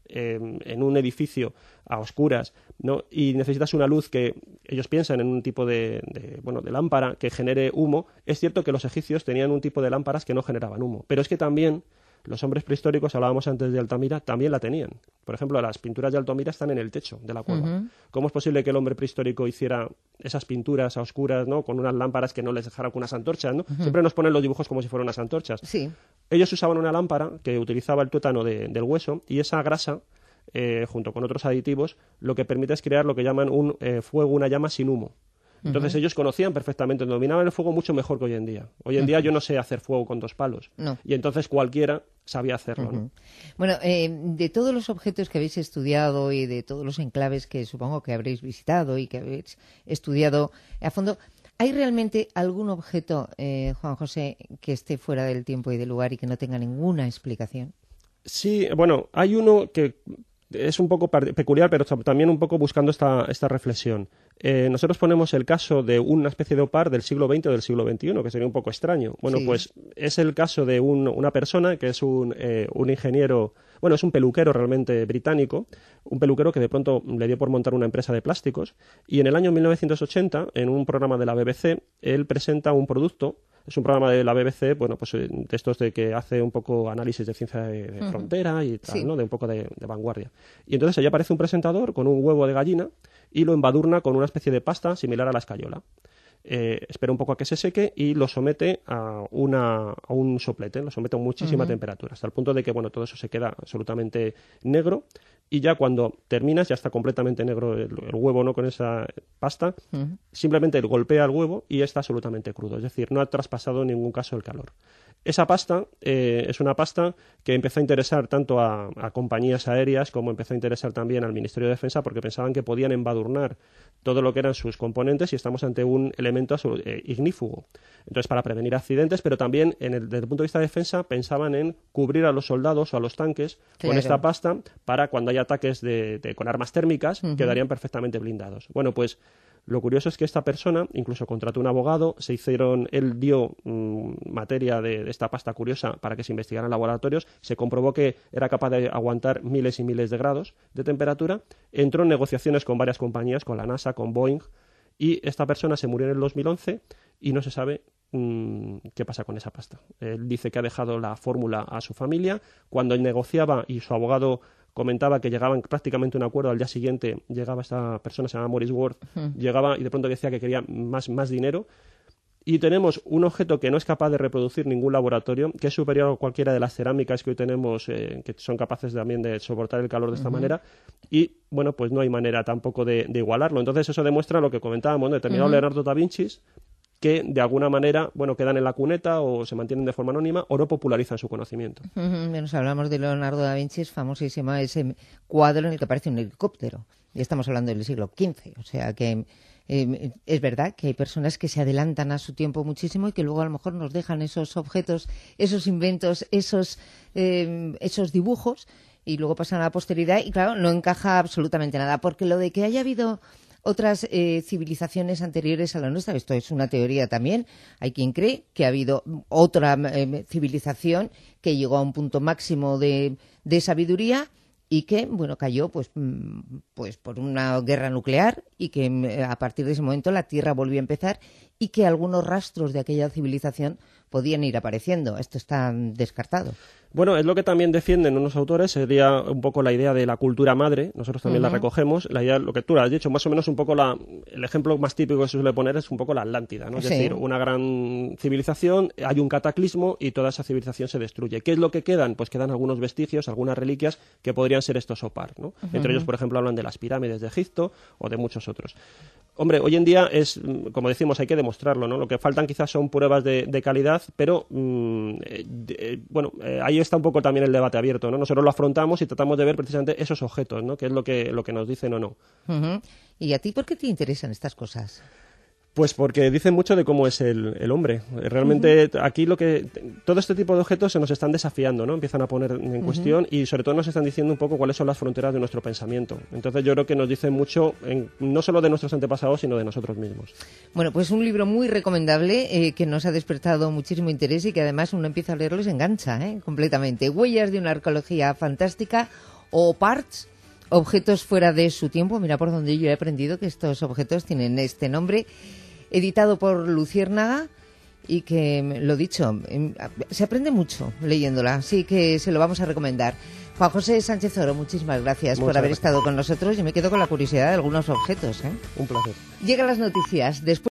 S20: eh, en un edificio a oscuras, ¿no? Y necesitas una luz que ellos piensan en un tipo de, de, bueno, de lámpara que genere humo. Es cierto que los egipcios tenían un tipo de lámparas que no generaban humo, pero es que también los hombres prehistóricos, hablábamos antes de Altamira, también la tenían. Por ejemplo, las pinturas de Altamira están en el techo de la cueva. Uh-huh. ¿Cómo es posible que el hombre prehistórico hiciera esas pinturas a oscuras, ¿no? Con unas lámparas que no les dejaran con unas antorchas, ¿no? Uh-huh. Siempre nos ponen los dibujos como si fueran unas antorchas.
S8: Sí.
S20: Ellos usaban una lámpara que utilizaba el tuétano de, del hueso, y esa grasa, eh, junto con otros aditivos, lo que permite es crear lo que llaman un eh, fuego, una llama sin humo. Entonces uh-huh. ellos conocían perfectamente, dominaban el fuego mucho mejor que hoy en día. Hoy en uh-huh. día yo no sé hacer fuego con dos palos.
S8: No.
S20: Y entonces cualquiera sabía hacerlo, uh-huh. ¿no?
S8: Bueno, eh, de todos los objetos que habéis estudiado y de todos los enclaves que supongo que habréis visitado y que habéis estudiado a fondo, ¿hay realmente algún objeto, eh, Juan José, que esté fuera del tiempo y del lugar y que no tenga ninguna explicación?
S20: Sí, bueno, hay uno que es un poco peculiar, pero también un poco buscando esta, esta reflexión. Eh, nosotros ponemos el caso de una especie de opar del siglo veinte o del siglo veintiuno, que sería un poco extraño. Bueno, sí. Pues es el caso de un, una persona que es un, eh, un ingeniero, bueno, es un peluquero realmente británico, un peluquero que de pronto le dio por montar una empresa de plásticos, y en el año mil novecientos ochenta, en un programa de la B B C, él presenta un producto. Es un programa de la B B C, bueno, pues de estos de que hace un poco análisis de ciencia de, de uh-huh. frontera y tal, sí. ¿no? De un poco de, de vanguardia. Y entonces allí aparece un presentador con un huevo de gallina y lo embadurna con una especie de pasta similar a la escayola. Eh, espera un poco a que se seque y lo somete a, una, a un soplete, lo somete a muchísima uh-huh. temperatura, hasta el punto de que, bueno, todo eso se queda absolutamente negro, y ya cuando terminas ya está completamente negro el, el huevo, ¿no? Con esa pasta, uh-huh. simplemente golpea el huevo y está absolutamente crudo, es decir, no ha traspasado en ningún caso el calor. Esa pasta eh, es una pasta que empezó a interesar tanto a, a compañías aéreas como empezó a interesar también al Ministerio de Defensa, porque pensaban que podían embadurnar todo lo que eran sus componentes y estamos ante un elemento eh, ignífugo. Entonces, para prevenir accidentes, pero también en el, desde el punto de vista de defensa pensaban en cubrir a los soldados o a los tanques claro. con esta pasta para cuando haya ataques de, de, con armas térmicas uh-huh. quedarían perfectamente blindados. Bueno, pues lo curioso es que esta persona incluso contrató un abogado, se hicieron, él dio mmm, materia de, de esta pasta curiosa para que se investigara en laboratorios, se comprobó que era capaz de aguantar miles y miles de grados de temperatura, entró en negociaciones con varias compañías, con la NASA, con Boeing, y esta persona se murió en el dos mil once y no se sabe mmm, qué pasa con esa pasta. Él dice que ha dejado la fórmula a su familia, cuando él negociaba y su abogado comentaba que llegaban prácticamente a un acuerdo, al día siguiente llegaba esta persona, se llama Maurice Ward, uh-huh. llegaba y de pronto decía que quería más, más dinero, y tenemos un objeto que no es capaz de reproducir ningún laboratorio, que es superior a cualquiera de las cerámicas que hoy tenemos, eh, que son capaces también de soportar el calor de esta uh-huh. manera, y bueno, pues no hay manera tampoco de, de igualarlo. Entonces eso demuestra lo que comentábamos, ¿no? Determinado uh-huh. Leonardo da Vinci, que de alguna manera, bueno, quedan en la cuneta o se mantienen de forma anónima o no popularizan su conocimiento.
S8: Uh-huh. Nos hablamos de Leonardo da Vinci, es famosísimo ese cuadro en el que aparece un helicóptero. Y estamos hablando del siglo quince, o sea que eh, es verdad que hay personas que se adelantan a su tiempo muchísimo y que luego a lo mejor nos dejan esos objetos, esos inventos, esos, eh, esos dibujos y luego pasan a la posteridad y claro, no encaja absolutamente nada, porque lo de que haya habido otras eh, civilizaciones anteriores a la nuestra, esto es una teoría también, hay quien cree que ha habido otra eh, civilización que llegó a un punto máximo de, de sabiduría y que, bueno, cayó pues, pues por una guerra nuclear y que a partir de ese momento la Tierra volvió a empezar y que algunos rastros de aquella civilización podían ir apareciendo. Esto está descartado.
S20: Bueno, es lo que también defienden unos autores, sería un poco la idea de la cultura madre, nosotros también uh-huh. la recogemos, la idea, lo que tú has dicho, más o menos un poco la, el ejemplo más típico que se suele poner es un poco la Atlántida, ¿no? Es sí. decir, una gran civilización, hay un cataclismo y toda esa civilización se destruye. ¿Qué es lo que quedan? Pues quedan algunos vestigios, algunas reliquias que podrían ser estos opar, ¿no? Uh-huh. Entre ellos, por ejemplo, hablan de las pirámides de Egipto o de muchos otros. Hombre, hoy en día es, como decimos, hay que demostrarlo, ¿no? Lo que faltan quizás son pruebas de, de calidad, pero mmm, eh, eh, bueno, eh, ahí está un poco también el debate abierto, ¿no? Nosotros lo afrontamos y tratamos de ver precisamente esos objetos, ¿no? Qué es lo que, lo que nos dicen o no.
S8: Uh-huh. ¿Y a ti por qué te interesan estas cosas?
S20: Pues porque dicen mucho de cómo es el, el hombre. Realmente uh-huh. aquí lo que todo este tipo de objetos se nos están desafiando, ¿no? Empiezan a poner en cuestión uh-huh. y sobre todo nos están diciendo un poco cuáles son las fronteras de nuestro pensamiento. Entonces yo creo que nos dicen mucho en, no solo de nuestros antepasados, sino de nosotros mismos.
S8: Bueno, pues un libro muy recomendable eh, que nos ha despertado muchísimo interés y que además uno empieza a leerlo y se engancha, ¿eh? Completamente. Huellas de una arqueología fantástica. O Parts, objetos fuera de su tiempo. Mira por donde yo he aprendido que estos objetos tienen este nombre. Editado por Luciérnaga y que, lo dicho, se aprende mucho leyéndola, así que se lo vamos a recomendar. Juan José Sánchez Oro, muchísimas gracias Muchas por haber gracias. estado con nosotros y me quedo con la curiosidad de algunos objetos. ¿eh?
S20: Un placer.
S8: Llegan las noticias. Después